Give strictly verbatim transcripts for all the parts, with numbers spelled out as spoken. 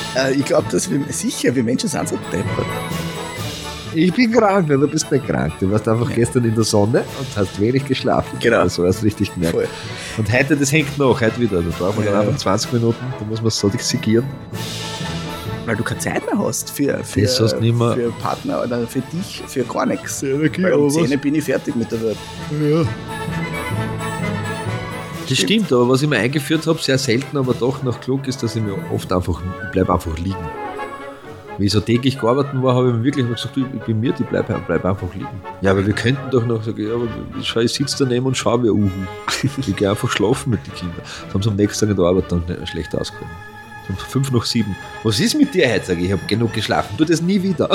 Äh, ich glaube, dass wir sicher, wir Menschen sind so deppert. Ich bin krank, du bist nicht krank. Du warst einfach ja. gestern in der Sonne und hast wenig geschlafen. Genau. So hast du richtig gemerkt. Voll. Und heute, das hängt noch, heute wieder. Da brauchen wir ja. dann einfach zwanzig Minuten, da muss man so dixigieren. Weil du keine Zeit mehr hast für, für, hast nicht mehr. für Partner oder für dich, für gar nichts. Ja, okay, weil um zehn bin ich fertig mit der Welt. Ja. Das stimmt. stimmt, aber was ich mir eingeführt habe, sehr selten, aber doch noch klug ist, dass ich mir oft einfach, ich bleibe einfach liegen. Wie ich so täglich gearbeitet war, habe ich mir wirklich noch gesagt, du, ich bin mir, ich bleibe bleib einfach liegen. Ja, aber wir könnten doch noch sagen, ja, aber ich sitze daneben und schaue wie Uhu. Ich gehe einfach schlafen mit den Kindern. Das haben sie am nächsten Tag in der Arbeit dann schlecht ausgehalten. Um fünf nach sieben. Was ist mit dir heute? Sag ich, ich habe genug geschlafen. Tu das nie wieder.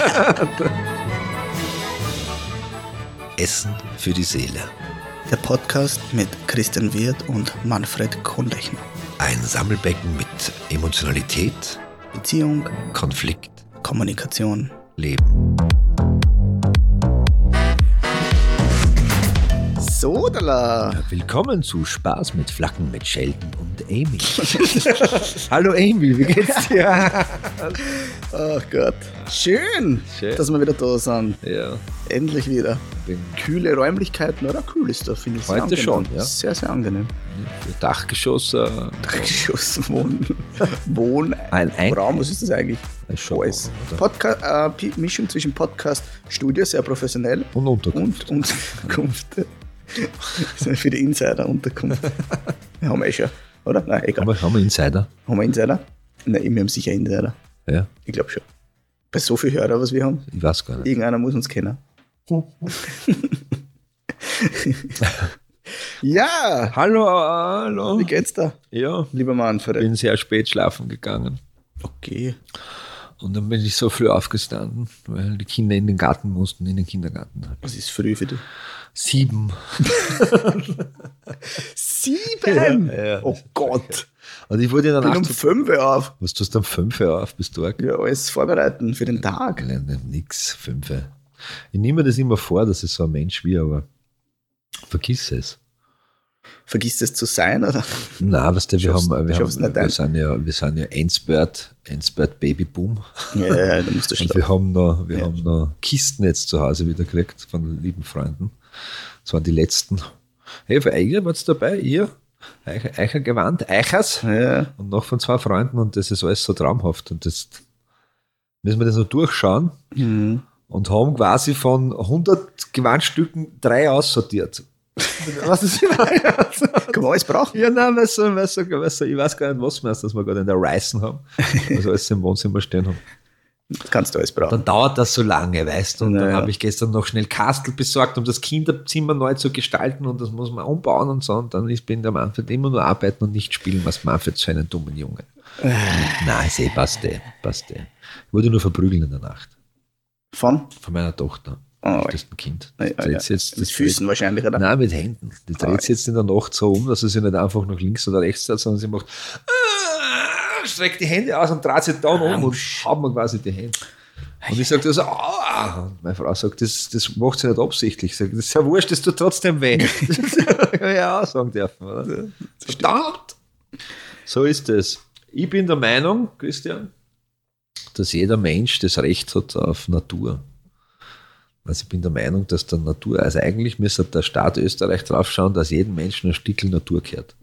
Essen für die Seele. Der Podcast mit Christian Wirth und Manfred Kohnlechner. Ein Sammelbecken mit Emotionalität, Beziehung, Konflikt, Kommunikation, Leben. Sodala! Willkommen zu Spaß mit Flaggen mit Sheldon und Amy. Hallo Amy, wie geht's dir? Ach Gott. Schön, Schön, dass wir wieder da sind. Ja. Endlich wieder. Bin Kühle Räumlichkeiten, oder? Kühl ist da, finde ich. Heute angenehm. schon, ja. Sehr, sehr angenehm. Dachgeschoss. Äh, Dachgeschoss, Wohn, Wohn ein ein Raum, was ist das eigentlich? Ein Showhaus. Podca- äh, Mischung zwischen Podcast, Studio, sehr professionell. Und Unterkunft. Und Unterkunft. Für die Insider Unterkunft. Haben wir eh schon, oder? Nein, egal. Aber haben wir Insider? Haben wir Insider? Nein, wir haben sicher Insider. Ja. Ich glaube schon. Bei so viel Hörer, was wir haben. Ich weiß gar nicht. Irgendeiner muss uns kennen. Ja! Hallo, hallo. Wie geht's da? Ja. Lieber Manfred. Ich bin sehr spät schlafen gegangen. Okay. Und dann bin ich so früh aufgestanden, weil die Kinder in den Garten mussten, in den Kindergarten. Was ist früh für dich? Sieben. Sieben? Ja, ja. Oh Gott. Und ich wurde dann ich bin um fünf Uhr auf. Was tust du um fünf Uhr auf? Bist du arg? Ja, alles vorbereiten für den Tag. Nein, nein, nix, fünf Uhr. Ich nehme mir das immer vor, dass ich so ein Mensch bin, aber vergiss es. Vergiss es zu sein, oder? Nein, weißt du, wir, haben, wir, haben, wir, wir sind ja, wir sind ja Endspurt, Endspurt Babyboom. Ja, ja, da musst du Und wir haben noch, wir ja. haben noch Kisten jetzt zu Hause wieder gekriegt von lieben Freunden. Das waren die letzten. Hey, für euch wart ihr dabei? Ihr? Eicher, Eicher Gewand, Eichers. Ja. Und noch von zwei Freunden und das ist alles so traumhaft. Und das müssen wir das noch durchschauen mhm. und haben quasi von hundert Gewandstücken drei aussortiert. Was ist das? Kann man alles brauchen? Ja, nein, weißt du, weißt du, weißt du, ich weiß gar nicht, was wir dass wir gerade in der Ryzen haben. Also alles im Wohnzimmer stehen haben. Das kannst du alles brauchen. Dann dauert das so lange, weißt du. Und naja. dann habe ich gestern noch schnell Kastel besorgt, um das Kinderzimmer neu zu gestalten und das muss man umbauen und so. Und dann ist, bin der Manfred immer nur arbeiten und nicht spielen, was Manfred zu einen dummen Jungen. Äh. Nein, ist eh, passt eh, passt eh. Ich wurde nur verprügeln in der Nacht. Von? Von meiner Tochter. Oh, das ist ein Kind. Ja, ja, ja. Jetzt, mit Füßen dreht, wahrscheinlich, oder? Nein, mit Händen. Die dreht oh, sich jetzt in der Nacht so um, dass sie sich nicht einfach nach links oder rechts setzt, sondern sie macht, äh, streckt die Hände aus und dreht sich dann um und haut mir quasi die Hände. Und ich sage so, oh. Und meine Frau sagt, das, das macht sie nicht absichtlich. Ich sage, das ist ja wurscht, das tut trotzdem weh. Das kann ich ja auch sagen dürfen, oder? Verdammt! So ist es. Ich bin der Meinung, Christian, dass jeder Mensch das Recht hat auf Natur. Also ich bin der Meinung, dass der Natur, also eigentlich müsste der Staat Österreich drauf schauen, dass jedem Menschen ein Stückchen Natur gehört.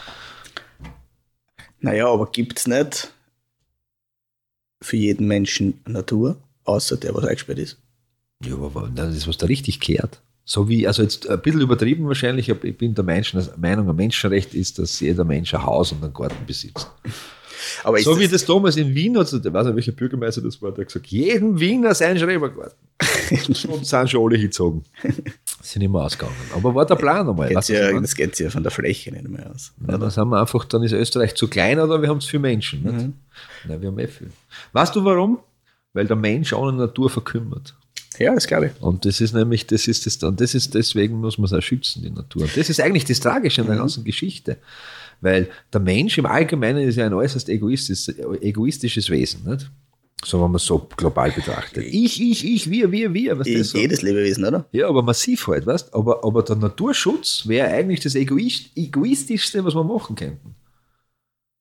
Naja, aber gibt es nicht für jeden Menschen Natur, außer der, was eingesperrt ist? Ja, aber das ist, was da richtig kehrt. So wie, also jetzt ein bisschen übertrieben wahrscheinlich, aber ich bin der Menschen, Meinung, ein Menschenrecht ist, dass jeder Mensch ein Haus und einen Garten besitzt. Aber so das wie das damals in Wien hat, ich weiß nicht, welcher Bürgermeister das war, der hat gesagt, jeden Wiener sein Schrebergarten. Und sind schon alle hingezogen. Sind immer ausgegangen. Aber war der Plan einmal. Geht's ja, das geht ja von der Fläche nicht mehr aus. Ja, dann sind wir einfach, dann ist Österreich zu klein oder wir haben zu viele Menschen. Nicht? Mhm. Nein, wir haben eh viel. Weißt du warum? Weil der Mensch ohne Natur verkümmert. Ja, das glaube ich. Und das ist nämlich, das ist das, und das ist, deswegen muss man es auch schützen, die Natur. Und das ist eigentlich das Tragische an der mhm. ganzen Geschichte. Weil der Mensch im Allgemeinen ist ja ein äußerst egoistisches, egoistisches Wesen, nicht? So, wenn man es so global betrachtet. Ich, ich, ich, wir, wir, wir. Was das jedes so? Lebewesen, oder? Ja, aber massiv halt, weißt du? Aber, aber der Naturschutz wäre eigentlich das Egoist, Egoistischste, was wir machen könnten.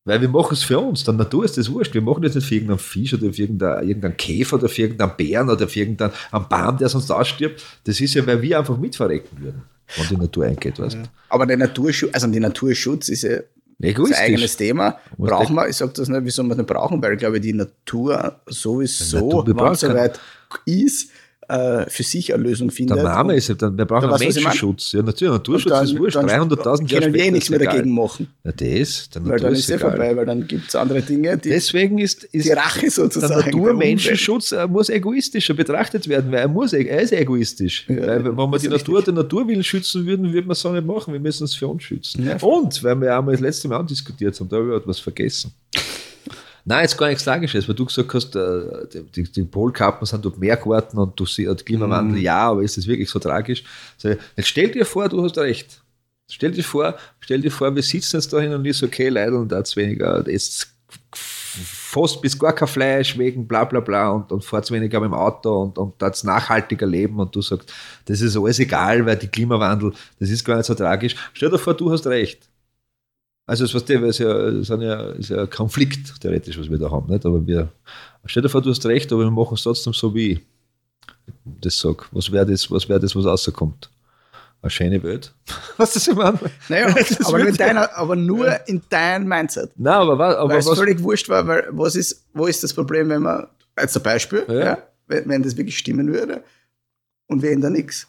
Weil wir machen es für uns. Der Natur ist das wurscht. Wir machen das nicht für irgendeinen Fisch oder für irgendeinen, irgendeinen Käfer oder für irgendeinen Bären oder für irgendeinen Baum, der sonst ausstirbt. Das ist ja, weil wir einfach mitverrecken würden, wenn die Natur eingeht. Weißt? Ja. Aber der Naturschutz, also der Naturschutz ist ja ein eigenes Thema. Brauchen wir, ich sage das nicht, wieso wir es nicht brauchen, weil ich glaube, die Natur sowieso, wenn es soweit ist, für sich eine Lösung findet. Der Name ist ja, dann, wir brauchen einen Menschenschutz. Ja, natürlich, Naturschutz dann, ist wurscht, dreihunderttausend Jahre können wir eh nichts mehr dagegen machen. Ja, das, der weil dann ist es vorbei, weil dann gibt es andere Dinge, die, Deswegen ist, ist die Rache sozusagen. Der Naturmenschenschutz muss egoistischer betrachtet werden, weil er, muss, er ist egoistisch. Ja, weil, wenn wir die Natur, den Naturwillen schützen würden, würden wir es so nicht machen. Wir müssen es für uns schützen. Ja. Und, weil wir einmal das letzte Mal diskutiert haben, da habe ich etwas vergessen. Nein, jetzt gar nichts Tragisches, weil du gesagt hast, die, die Polkappen sind dort Meergarten und du siehst Klimawandel, mm. ja, aber ist das wirklich so tragisch? Jetzt stell dir vor, du hast recht. Stell dir vor, stell dir vor, wir sitzen jetzt da hin und ist okay, Leute, und da weniger, jetzt fast bis gar kein Fleisch wegen bla bla bla und, und fahrt weniger mit dem Auto und, und da nachhaltiger leben und du sagst, das ist alles egal, weil die Klimawandel, das ist gar nicht so tragisch. Stell dir vor, du hast recht. Also das, was der, ist ja, ist ja, ist ja ein Konflikt, theoretisch, was wir da haben. Nicht? Aber wir, stell dir vor, du hast recht, aber wir machen es trotzdem so, wie ich das sage. Was wäre das, was, wär das, was rauskommt? Eine schöne Welt. Was das immer Naja, aber, in deiner, aber nur ja. in deinem Mindset. Nein, aber, was, aber weil es was, völlig wurscht war, weil was ist, wo ist das Problem, wenn man, als ein Beispiel, ja. Ja, wenn, wenn das wirklich stimmen würde und wir ändern nichts.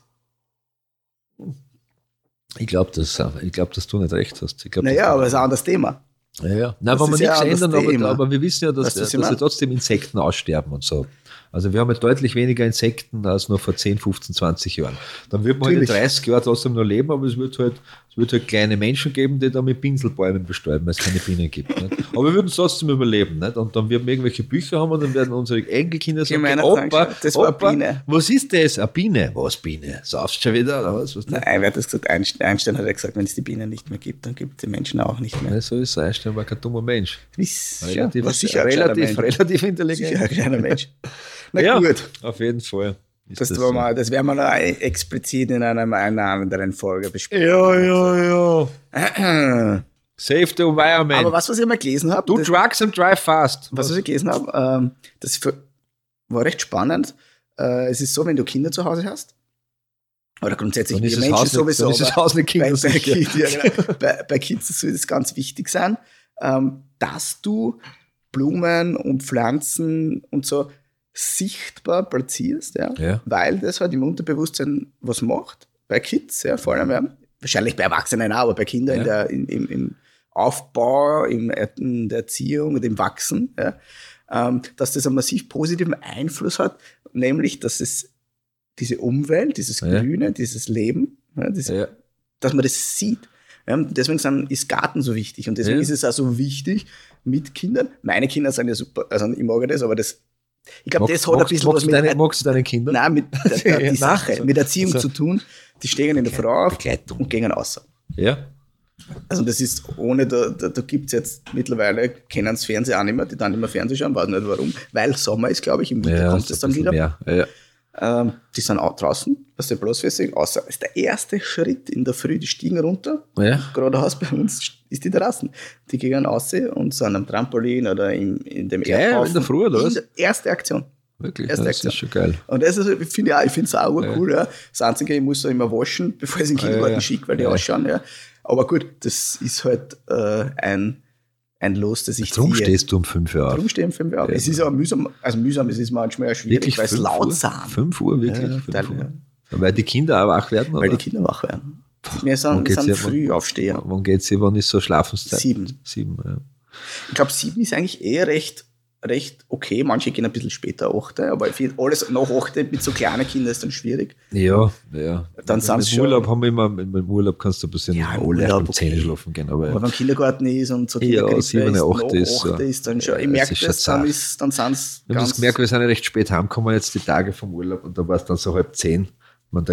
Ich glaube, dass, glaub, dass du nicht recht hast. Ich glaub, naja, aber es ist ein anderes Thema. Ja, ja. Nein, wenn wir nichts ändern, aber, aber wir wissen ja, dass, dass ja trotzdem Insekten aussterben und so. Also wir haben ja deutlich weniger Insekten als noch vor zehn, fünfzehn, zwanzig Jahren. Dann wird man halt in dreißig Jahren trotzdem noch leben, aber es wird halt, es wird halt kleine Menschen geben, die da mit Pinselbäumen bestäuben, weil es keine Bienen gibt. Nicht? Aber wir würden es trotzdem überleben. Nicht? Und dann werden wir irgendwelche Bücher haben und dann werden unsere Enkelkinder sagen, Opa, das war Opa, eine Biene. Was ist das? Eine Biene? Was Biene? Saufst du schon wieder? Oder was? Was Nein, wer hat das gesagt? Einstein, Einstein hat ja gesagt, wenn es die Bienen nicht mehr gibt, dann gibt es die Menschen auch nicht mehr. Ja, so ist es. Einstein war kein dummer Mensch. Ist, relativ, ja, sicher relativ, relativ intelligent. Sicher ein kleiner Mensch. Na ja, gut. Auf jeden Fall. Das, das, so. mal, das werden wir noch explizit in einer, einer anderen Folge besprechen. Ja, ja, ja. Save the environment. Aber was, was ich mal gelesen habe. Do drugs and drive fast. Was, was ich gelesen habe, ähm, das war recht spannend. Äh, es ist so, wenn du Kinder zu Hause hast, oder grundsätzlich wir Menschen Haus sowieso, nicht, das Haus nicht Kinder bei, bei, Kind, ja, genau. bei, bei Kids soll das ganz wichtig sein, ähm, dass du Blumen und Pflanzen und so sichtbar platzierst, ja, ja. weil das halt im Unterbewusstsein was macht, bei Kids, ja, vor allem, ja. Wahrscheinlich bei Erwachsenen auch, aber bei Kindern ja. in der, in, im, im Aufbau, im, in der Erziehung und im Wachsen, ja, ähm, dass das einen massiv positiven Einfluss hat, nämlich, dass es diese Umwelt, dieses ja. Grüne, dieses Leben, ja, diese, ja. dass man das sieht. Ja, deswegen sind, ist Garten so wichtig und deswegen ja. ist es auch so wichtig mit Kindern. Meine Kinder sind ja super, also ich mag das, aber das Ich glaube, das hat ein bisschen was mit... Deine, magst du deine Kinder? Nein, mit der, der, die Sache, so. mit Erziehung also. zu tun. Die stehen in der Frau auf und gehen raus. Ja. Also das ist ohne, da, da, da gibt es jetzt mittlerweile, kennen das Fernsehen auch nicht mehr, die dann immer Fernsehen schauen, weiß nicht warum, weil Sommer ist, glaube ich, im Winter ja, kommt es dann wieder. Ja, ja. Ähm, die sind auch draußen, was sie bloß fest, außer das ist der erste Schritt in der Früh, die stiegen runter, ja. geradeaus bei uns ist die draußen. Die gehen raus und sind am Trampolin oder in, in dem Erdhaufen. In der Früh, oder was? Erste Aktion. Wirklich, erste das Aktion. Ist schon geil. Und das ist, finde ich auch, ich finde es auch ja. cool. Ja. Das Einzige, ich muss da immer waschen, bevor ich es in den Kindergarten ja, ja. schicke, weil die ja. ausschauen. Ja. Aber gut, das ist halt äh, ein, ein Los, das ich Darum ziehe. stehst du um fünf Uhr auf. Darum stehe ich um fünf Uhr auf. Ja. Es ist aber mühsam, also mühsam, es ist manchmal auch schwierig, weil es laut sind. fünf Uhr, wirklich? Ja, fünf Uhr. Ja. Weil die Kinder auch wach werden? Weil oder? die Kinder wach werden. Wir sind, sind ja, früh wann, aufstehen. Wann geht sie, wann ist so Schlafenszeit? Sieben. Sieben, ja. Ich glaube, sieben ist eigentlich eher recht, recht okay. Manche gehen ein bisschen später, achte, aber ich finde, alles nach achte mit so kleinen Kindern ist dann schwierig. Ja, ja. Dann sind Im Urlaub haben wir immer, im Urlaub kannst du ein bisschen ja, im Urlaub um zehn okay. schlafen gehen. Aber, aber wenn Kindergarten ist und so ja, sieben, acht ist, ist, ist dann schon, ich merke das, dann, ist, dann sind es Ich habe das gemerkt, wir sind ja recht spät heimgekommen jetzt die Tage vom Urlaub und da war es dann so halb zehn. Man, der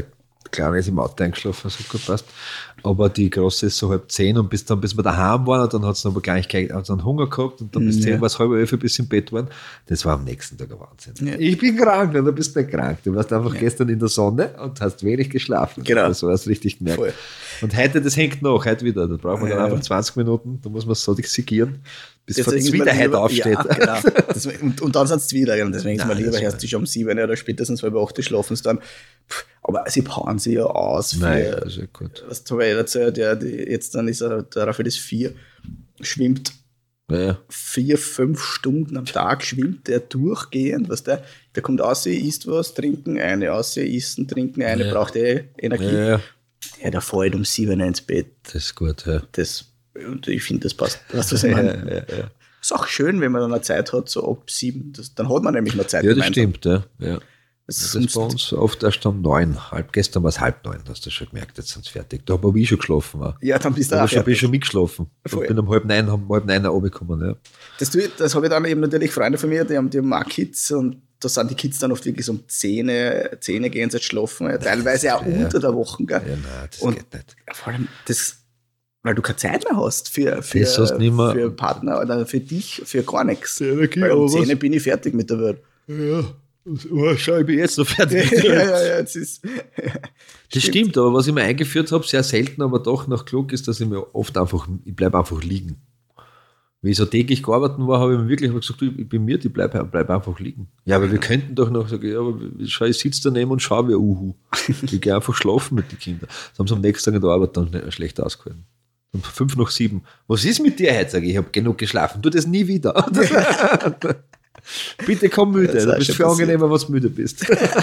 der Kleine ist im Auto eingeschlafen, so gut passt. Aber die Große ist so halb zehn und bis dann, bis wir daheim waren, und dann hat es noch aber gleich hat's dann Hunger gehabt und dann bis zehn ja. war es halb elf bis im Bett waren. Das war am nächsten Tag ein Wahnsinn. Ja. Ich bin krank, du bist nicht krank. Du warst einfach ja. gestern in der Sonne und hast wenig geschlafen. Genau. Das war es richtig gemerkt. Voll. Und heute, das hängt noch, heute wieder. Da braucht man dann ja. einfach zwanzig Minuten, da muss man so sigieren, bis das vor wieder heute aufsteht. Ja, genau. das, und, und dann sind es wieder. Und deswegen Nein, ist mir lieber, erst schon um sieben oder spätestens halb acht schlafen sie dann. Aber sie paaren sie ja aus. Für, Nein, das ist ja gut. Was habe ich erzählt? Ja, die, jetzt dann ist er, der Raphael ist vier, schwimmt ja, ja. vier, fünf Stunden am Tag, schwimmt der durchgehend. Was der, der kommt aus, isst was, trinken eine, aus, essen, trinken eine, ja. braucht eh Energie. Ja, ja. Ja, der fällt um sieben ins Bett. Das ist gut, ja. Das, und ich finde, das passt. Weißt du, was ich meine? Ja, ja, ja. Ist auch schön, wenn man dann eine Zeit hat, so ab sieben. Das, dann hat man nämlich noch Zeit. Ja, das stimmt, ja. ja. Das, das ist bei uns oft erst um neun. Halb, gestern war es halb neun, hast du schon gemerkt, jetzt sind sie fertig. Da habe ich schon geschlafen. Auch. Ja, dann bist du da auch schon, bin ich schon mitgeschlafen. Ich bin um halb neun, um halb neun runtergekommen. Ja. Das, das habe ich dann eben natürlich Freunde von mir, die haben, die haben auch Kids und da sind die Kids dann oft wirklich so um zehn, zehn gehen sie jetzt schlafen, teilweise auch ja. unter der Woche. Gell? Ja, nein, das und geht nicht. Vor allem, das, weil du keine Zeit mehr hast für, für, mehr. für Partner oder für dich, für gar nichts. Energie, weil um zehn bin ich fertig mit der Welt. Ja. Oh, schau, ich bin jetzt noch fertig. ja, ja, ja, jetzt ist, ja. Das stimmt. stimmt, aber was ich mir eingeführt habe, sehr selten, aber doch noch klug ist, dass ich mir oft einfach, ich bleibe einfach liegen. Wie ich so täglich gearbeitet war, habe ich mir wirklich gesagt, ich bin mir, ich bleibe bleib einfach liegen. Ja, aber wir könnten doch noch sagen, ja, aber schau, ich sitze daneben und schaue wie Uhu. Ich gehe einfach schlafen mit den Kindern. Das haben sie am nächsten Tag in der Arbeit dann schlecht ausgehalten. Um fünf nach sieben. Was ist mit dir heute? Sag ich, ich habe genug geschlafen. Tu das nie wieder. Bitte komm müde, du bist viel angenehmer, wenn du müde bist.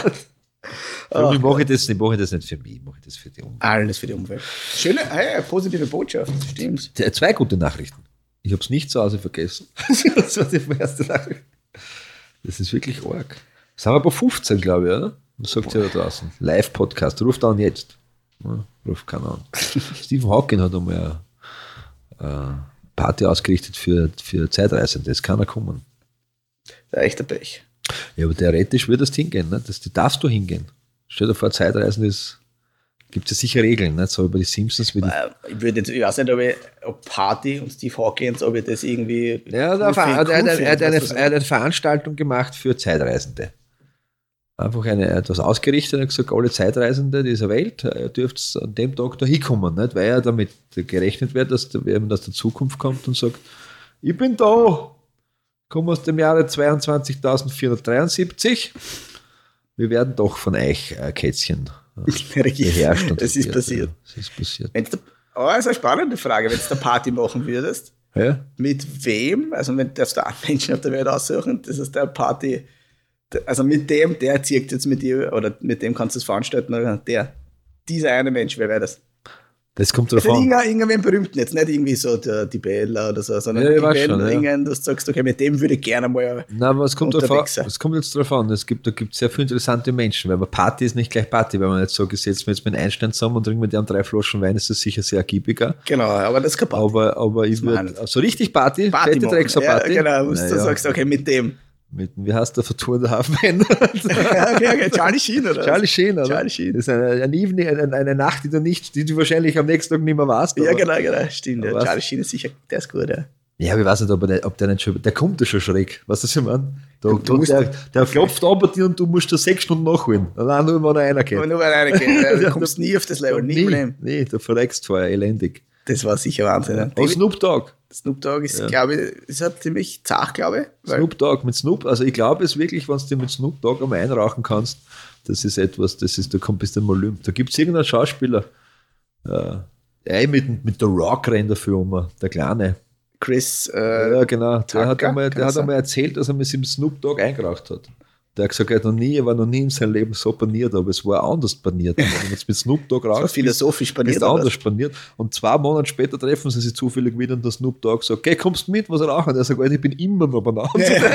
Ach, ich mache das, ich mache das nicht für mich, ich mache das für die Umwelt. Alles für die Umwelt. Schöne, hey, positive Botschaft, stimmt. Zwei gute Nachrichten. Ich habe es nicht zu Hause vergessen. Das war die erste Nachricht. Das ist wirklich arg. Sind wir bei fünfzehn, glaube ich, oder? Was sagt ihr da draußen? Live-Podcast, ruft an jetzt. Ja, ruft keiner an. Stephen Hawking hat einmal eine Party ausgerichtet für, für Zeitreisende, es kann er kommen. Der echte Pech. Ja, aber theoretisch würde das hingehen, ne? Das, die darfst du hingehen. Stell dir vor, Zeitreisen ist, gibt es ja sicher Regeln, nicht? So über die Simpsons. Wie die ich würde jetzt, ich weiß nicht, ob, ich, ob Party und Steve Hawkins, ob ich das irgendwie. Ja, der, er, hat eine, er, hat eine, er hat eine Veranstaltung gemacht für Zeitreisende. Einfach eine, etwas ausgerichtet und gesagt, alle Zeitreisende dieser Welt, ihr dürft an dem Tag da hinkommen, nicht? Weil ja damit gerechnet wird, dass jemand aus der Zukunft kommt und sagt, ich bin da. Komme aus dem Jahre zweiundzwanzigtausendvierhundertdreiundsiebzig. Wir werden doch von euch äh, Kätzchen äh, beherrscht. Das ist passiert. Das ist passiert. Wenn's da, oh, das ist eine spannende Frage. Wenn du eine Party machen würdest, ja? Mit wem, also wenn darfst du einen Menschen auf der Welt aussuchen, das ist der Party, also mit dem, der zieht jetzt mit dir, oder mit dem kannst du es veranstalten, oder der, dieser eine Mensch, wer wäre das? Das kommt drauf also an. Irgendeinen berühmten, jetzt nicht irgendwie so der, die Bella oder so, sondern ja, irgendeinen, schon, ja. du sagst, okay, mit dem würde ich gerne mal Nein, aber es kommt, drauf an, es kommt jetzt drauf an, es gibt, da gibt es sehr viele interessante Menschen, weil Party ist nicht gleich Party, weil man nicht so gesetzt mit Einstein zusammen und trinken mit dem drei Flaschen Wein, ist das sicher sehr ergiebiger. Genau, aber das ist kein Party. Aber, aber ich würde, so richtig Party, Party fette Drecksau-Party. Ja, genau, wo naja. du sagst, okay, mit dem. Mit, wie heißt der Vertour der Hafen? ja, okay, okay. Charlie Sheen, oder? Charlie Sheen, oder? Charlie Sheen. Das ist eine, eine, Evening, eine, eine Nacht, die du nicht, die du wahrscheinlich am nächsten Tag nicht mehr warst. Ja, genau, genau, stimmt. Ja. Charlie Sheen ist sicher, der ist gut, ja. Ja, aber ich weiß nicht, ob, der, ob der nicht schon, der kommt ja schon schräg. Weißt du, was ich meine? Da, da, der, der klopft an bei dir und du musst da sechs Stunden nachholen. Allein nur, wenn einer geht. Aber nur, wenn einer geht. Ja, du kommst nie auf das Level, nie im Leben. Nee, du verreckst vorher elendig. Das war sicher Wahnsinn. Ja. Und Snoop Dogg. Snoop Dogg ist, ja. glaube ich, ist halt ziemlich zart, glaube ich. Snoop Dogg mit Snoop, also ich glaube es wirklich, wenn du dir mit Snoop Dogg einmal einrauchen kannst, das ist etwas, das ist, da kommt bis dann Olymp. Da gibt es irgendeinen Schauspieler, äh, der mit, mit der Rock rennt dafür um, der Kleine. Chris, äh, ja, genau. Der Tucker, hat einmal, der hat einmal erzählt, dass er mit dem Snoop Dogg eingeraucht hat. Der hat gesagt, er hat noch nie, er war noch nie in seinem Leben so paniert, aber es war anders paniert. Wenn du jetzt mit Snoop Dogg rauchst, philosophisch paniert, ist anders paniert. Und zwei Monate später treffen sie sich zufällig wieder und der Snoop Dogg sagt, okay, kommst du mit, was rauchen? Und er sagt, ich bin immer noch banal.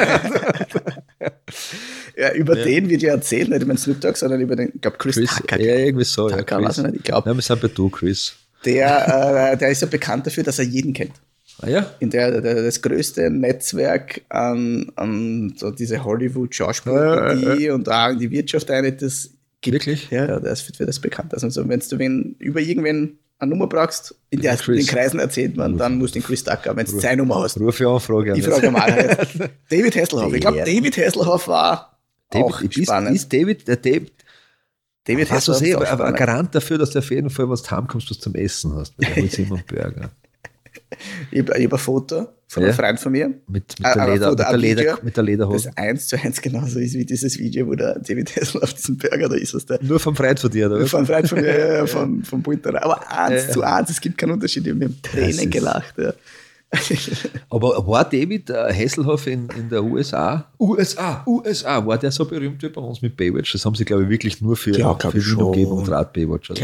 Ja, über ja. den wird ja erzählt, nicht über den Snoop Dogg, sondern über den, ich glaube, Chris, Chris Tucker. Ja, irgendwie so. Tucker, ja, weiß ich nicht, ich glaube. Ja, wir sind bei du, Chris. Der, äh, der ist ja bekannt dafür, dass er jeden kennt. Ah, ja? In der, der, das größte Netzwerk an, an so diese Hollywood-Schauspieler ja, ja, ja. und auch in die Wirtschaft ein, das gibt. Wirklich? Ja, ja, der ist für das bekannt. Also wenn du wen, über irgendwen eine Nummer brauchst, in der, den Kreisen erzählt man, dann musst du den Chris Tucker, wenn du seine Nummer hast. Rufe an, frage Ich frage mal jetzt. David Hasselhoff. Ich glaube, David Hasselhoff war David, auch ist, spannend. Ist David, der David, David hast du Hasselhoff eh, ist auch aber ein spannend. Garant dafür, dass du auf jeden Fall, wenn du heimkommst, was zum Essen hast. Weil da holst du immer einen Burger. Ich habe hab ein Foto von einem Ja. Freund von mir. Mit, mit, Ah, der, aber Leder, Foto, mit, der, ein Leder, Video, mit der Lederhose. das eins zu eins genauso ist wie dieses Video, wo der David Hasselhoff diesen Burger da ist, was der Nur vom Freund von dir, oder? von einem Freund von mir, ja, von, von Bunter. Aber eins Ja. zu eins, es gibt keinen Unterschied. Wir haben Das Tränen ist- gelacht. Ja. Aber war David äh, Hasselhoff in, in der U S A? U S A, U S A, war der so berühmt wie bei uns mit Baywatch? Das haben sie, glaube ich, wirklich nur für, Ja, glaub für ich Wien schon. Umgebung und Rad Baywatch. Oder? Ja.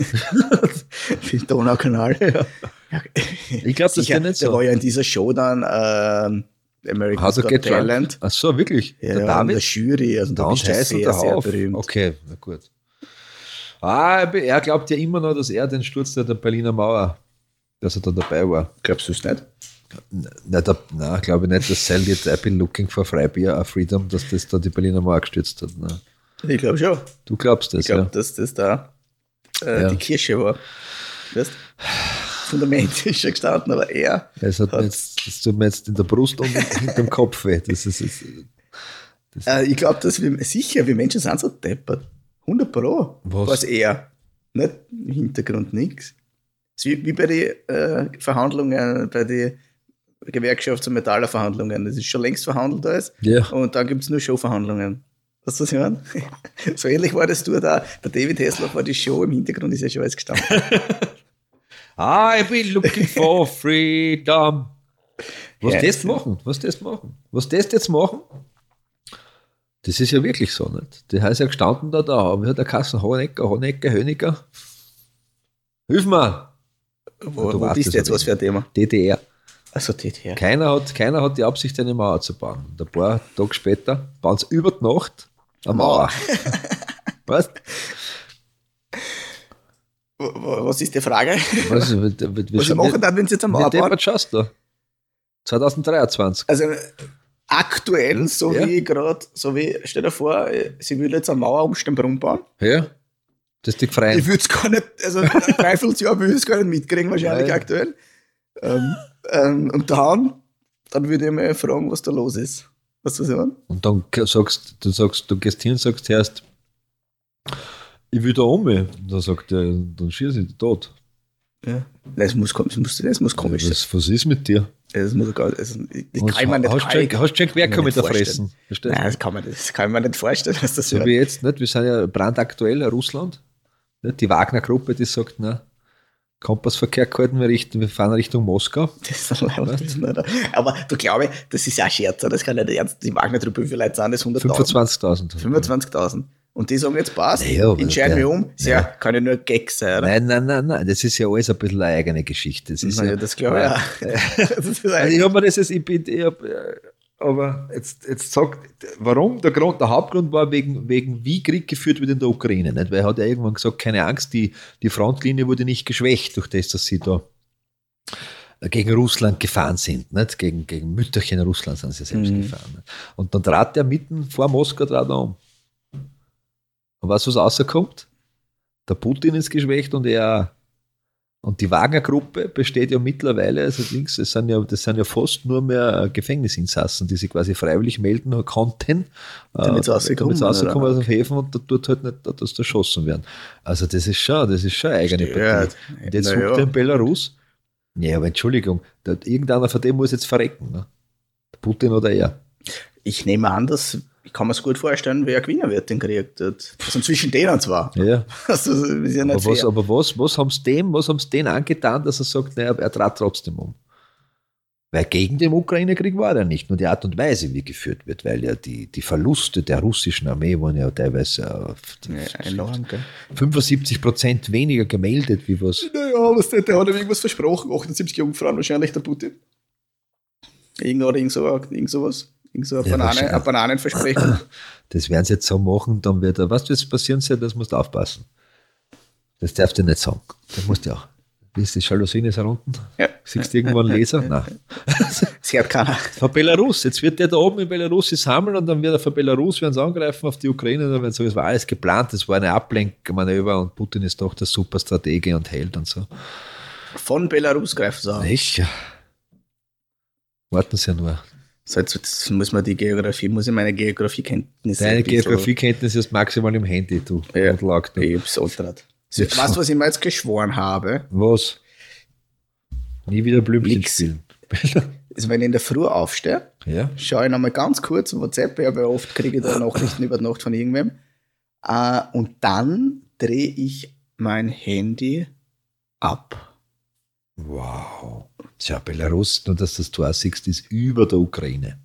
Für den Donaukanal. Ja. Ich glaube, das ist Sicher, ja nicht der so. war ja in dieser Show dann ähm, America's How to Got get drunk? Talent. Ach so, wirklich? Ja, der in David? der Jury. Also da Ganz bist du heiß und sehr, der sehr Hauf. berühmt. Okay, na gut. Ah, er glaubt ja immer noch, dass er den Sturz der der Berliner Mauer, dass er da dabei war. Glaubst du es nicht? Nein, da, nein glaube ich nicht, dass Sell jetzt I've been looking for Freibier, a Freedom, dass das da die Berliner Mauer gestürzt hat. Nein. Ich glaube schon. Du glaubst das, Ich glaube, ja? dass das da äh, Ja. die Kirsche war. Weißt? Das Fundament ist schon gestanden, aber er Es hat mir hat- jetzt, das tut mir jetzt in der Brust und hinterm Kopf weh. Das ist, ist, Äh, ich glaube, dass wir sicher, wir Menschen sind so deppert. hundert Pro. Was? Was er. Nicht im Hintergrund nichts. Es ist wie, wie bei den äh, Verhandlungen, bei den Gewerkschafts- und Metallerverhandlungen. Das ist schon längst verhandelt alles. ja. Und dann gibt es nur Showverhandlungen. Weißt du, was ich meine? So ähnlich war das du da. Bei David Hasselhoff war die Show, im Hintergrund ist ja schon alles gestanden. I've been looking for freedom. Was Ja, das so. machen? Was das machen? Was das jetzt machen? Das ist ja wirklich so, nicht? Der heißt ja gestanden da, da, aber hat der Kassen Honecker, Honecker, Höniger. Hilf mir! Wo, Du wo weißt bist es du jetzt aber was für ein Thema? D D R. Also, T T R. Keiner hat, keiner hat die Absicht, eine Mauer zu bauen. Und ein paar Tage später bauen sie über die Nacht eine Mauer. Was? Wo- wo- Was ist die Frage? Was, wie, wie, wie, Was sie machen dann, wenn sie jetzt eine wie Mauer bauen? deppert schaust du? zwanzig dreiundzwanzig. Also aktuell, so Ja. wie gerade, so wie, stell dir vor, äh, sie will jetzt eine Mauer um Steinbrunn bauen. Ja? Das ist die Freien. Ich würde es gar nicht, also ein Dreivierteljahr würde ich es gar nicht mitkriegen, wahrscheinlich Nein. aktuell. Ähm, ähm, und dann, dann würde ich mal fragen, was da los ist. Weißt du, was ich meine? Und dann k- sagst du, sagst, du gehst hin und sagst erst, ich will da um. Und dann sagt er, dann schieße ich dich tot. Ja. Das muss, kom- das muss, das muss komisch sein. Was, was ist mit dir? Das muss gar, also, ich, ich Hast kann mir nicht, hast kann, du hast du schon Gewerke mir mit nicht der vorstellen. Fressen? Verstehst du? Nein, das kann, man, das kann man nicht vorstellen, dass das So so wie jetzt, nicht? Wir sind ja brandaktuell in Russland. Nicht? Die Wagner-Gruppe, die sagt, na, Kompassverkehr gehalten, wir, richten, wir fahren Richtung Moskau. Das ist leider. Aber du glaube, das ist ja ein Scherz, das kann nicht ernst. Die Wagner-Truppe, wie viele Leute sind das? hunderttausend? fünfundzwanzigtausend. fünfundzwanzigtausend. Und die sagen jetzt, passt, Ja, aber entscheiden der- wir um. Ja, kann ja nur ein Gag sein, oder? Nein, nein, nein, nein, das ist ja alles ein bisschen eine eigene Geschichte. Das ist Naja, ja, das glaube ich auch. Das ist Also eigentlich- ich habe mir das jetzt, ich bin, ich hab, äh, aber jetzt, jetzt sagt, warum? Der, Grund, der Hauptgrund war wegen, wegen, wie Krieg geführt wird in der Ukraine. Nicht? Weil er hat ja irgendwann gesagt, keine Angst, die, die Frontlinie wurde nicht geschwächt durch das, dass sie da gegen Russland gefahren sind. Nicht? Gegen, gegen Mütterchen Russland sind sie selbst Mhm. gefahren. Nicht? Und dann trat er mitten vor Moskau trat er um. Und weißt du, was rauskommt? Der Putin ist geschwächt und er auch. Und die Wagner-Gruppe besteht ja mittlerweile, also links, es sind ja, das sind ja fast nur mehr Gefängnisinsassen, die sich quasi freiwillig melden konnten, Damit sie rauskommen, damit sie rauskommen oder? aus dem Häfen und da tut halt nicht, dass da erschossen werden. Also das ist schon, das ist schon eine eigene Stört. Partie. Und jetzt Na ja. sucht er in Belarus. Ja, aber Entschuldigung, da, irgendeiner von dem muss jetzt verrecken. Ne? Putin oder er. Ich nehme an, dass, ich kann mir es gut vorstellen, wer gewinnen wird den Krieg dort. Also zwischen denen zwar. Ja. Also, das ist ja nicht Aber was, fair. aber was, was haben sie dem, was haben sie denen angetan, dass er sagt, naja, er trat trotzdem um? Weil gegen den Ukraine-Krieg war er nicht, nur die Art und Weise, wie geführt wird, weil ja die, die Verluste der russischen Armee waren ja teilweise auf Ja, enorm, gell? fünfundsiebzig Prozent weniger gemeldet, wie was. Naja, aber der, der hat ihm irgendwas versprochen, achtundsiebzig Jungfrauen wahrscheinlich, der Putin. Irgend oder irgend, so, irgend sowas. Irgend so eine, Ja, Banane, wahrscheinlich. eine Bananenversprechen. Das werden sie jetzt so machen, dann wird er, was wird passieren sein, das musst du aufpassen. Das darfst du nicht sagen. Das musst du auch. Wie ist das? Jalousien ist unten? Ja. Siehst du irgendwo einen Laser? Nein. Sie hat keiner. Von Belarus. Jetzt wird der da oben in Belarus sich sammeln und dann wird er von Belarus werden sie angreifen auf die Ukraine. Und dann werden sie sagen, es war alles geplant, es war eine Ablenkmanöver und Putin ist doch der Superstratege und Held und so. Von Belarus greifen sie an. Echt, ja. Warten Sie ja nur. So, jetzt, jetzt muss man die Geografie, muss ich meine Geografiekenntnisse. Deine Geografiekenntnis ist maximal im Handy, du. Ja, Unlag, du. ich hab's alterat. Weißt du, was ich mir jetzt geschworen habe? Was? Nie wieder Blümchen Nix. spielen. Also wenn ich in der Früh aufstehe, Ja. schaue ich nochmal ganz kurz WhatsApp, ich habe ja oft kriege ich da Nachrichten über die Nacht von irgendwem. Äh, und dann drehe ich mein Handy ab. Wow. Tja, Belarus, nur dass das du auch siehst, ist über der Ukraine.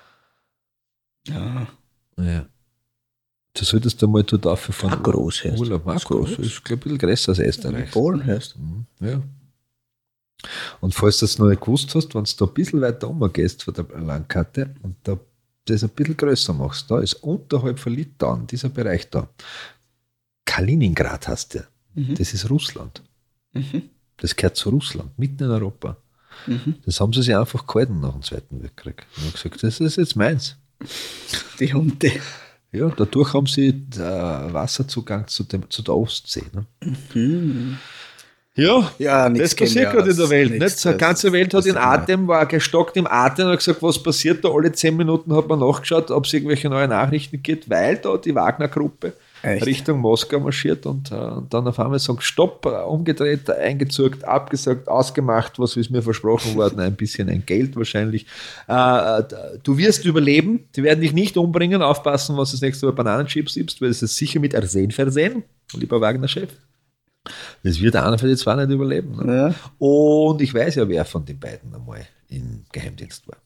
Ja. Ja. Du solltest da mal dort auffahren. Auch groß heißt. Urlaub. Auch groß. Das ist, glaube ich, ein bisschen größer als Österreich. Polen heißt. Mhm. Ja. Und falls du das noch nicht gewusst hast, wenn du da ein bisschen weiter um gehst von der Landkarte und da das ein bisschen größer machst, da ist unterhalb von Litauen, dieser Bereich da, Kaliningrad heißt der. Mhm. Das ist Russland. Mhm. Das gehört zu Russland, mitten in Europa. Mhm. Das haben sie sich einfach gehalten nach dem Zweiten Weltkrieg. Und haben gesagt, das ist jetzt meins. Die Hunde. Ja, dadurch haben sie den Wasserzugang zu, dem, zu der Ostsee. Ne? Mhm. Ja, Ja, nichts das passiert gerade in der Welt. Nichts, Nicht? So, die das- ganze Welt hat das in ist Atem, war gestockt im Atem und hat gesagt, was passiert da? Alle zehn Minuten hat man nachgeschaut, ob es irgendwelche neue Nachrichten gibt, weil da die Wagner-Gruppe Echt? Richtung Moskau marschiert und, äh, und dann auf einmal sagen, stopp, äh, umgedreht, eingezogen, abgesagt, ausgemacht, was ist mir versprochen worden, ein bisschen ein Geld wahrscheinlich. Äh, du wirst überleben, die werden dich nicht umbringen, aufpassen, was du das nächste Mal Bananenchips gibst, weil es ist sicher mit Arsen versehen, lieber Wagner-Chef. Das wird einer für die zwei nicht überleben. Ne? Ja. Und ich weiß ja, wer von den beiden einmal im Geheimdienst war.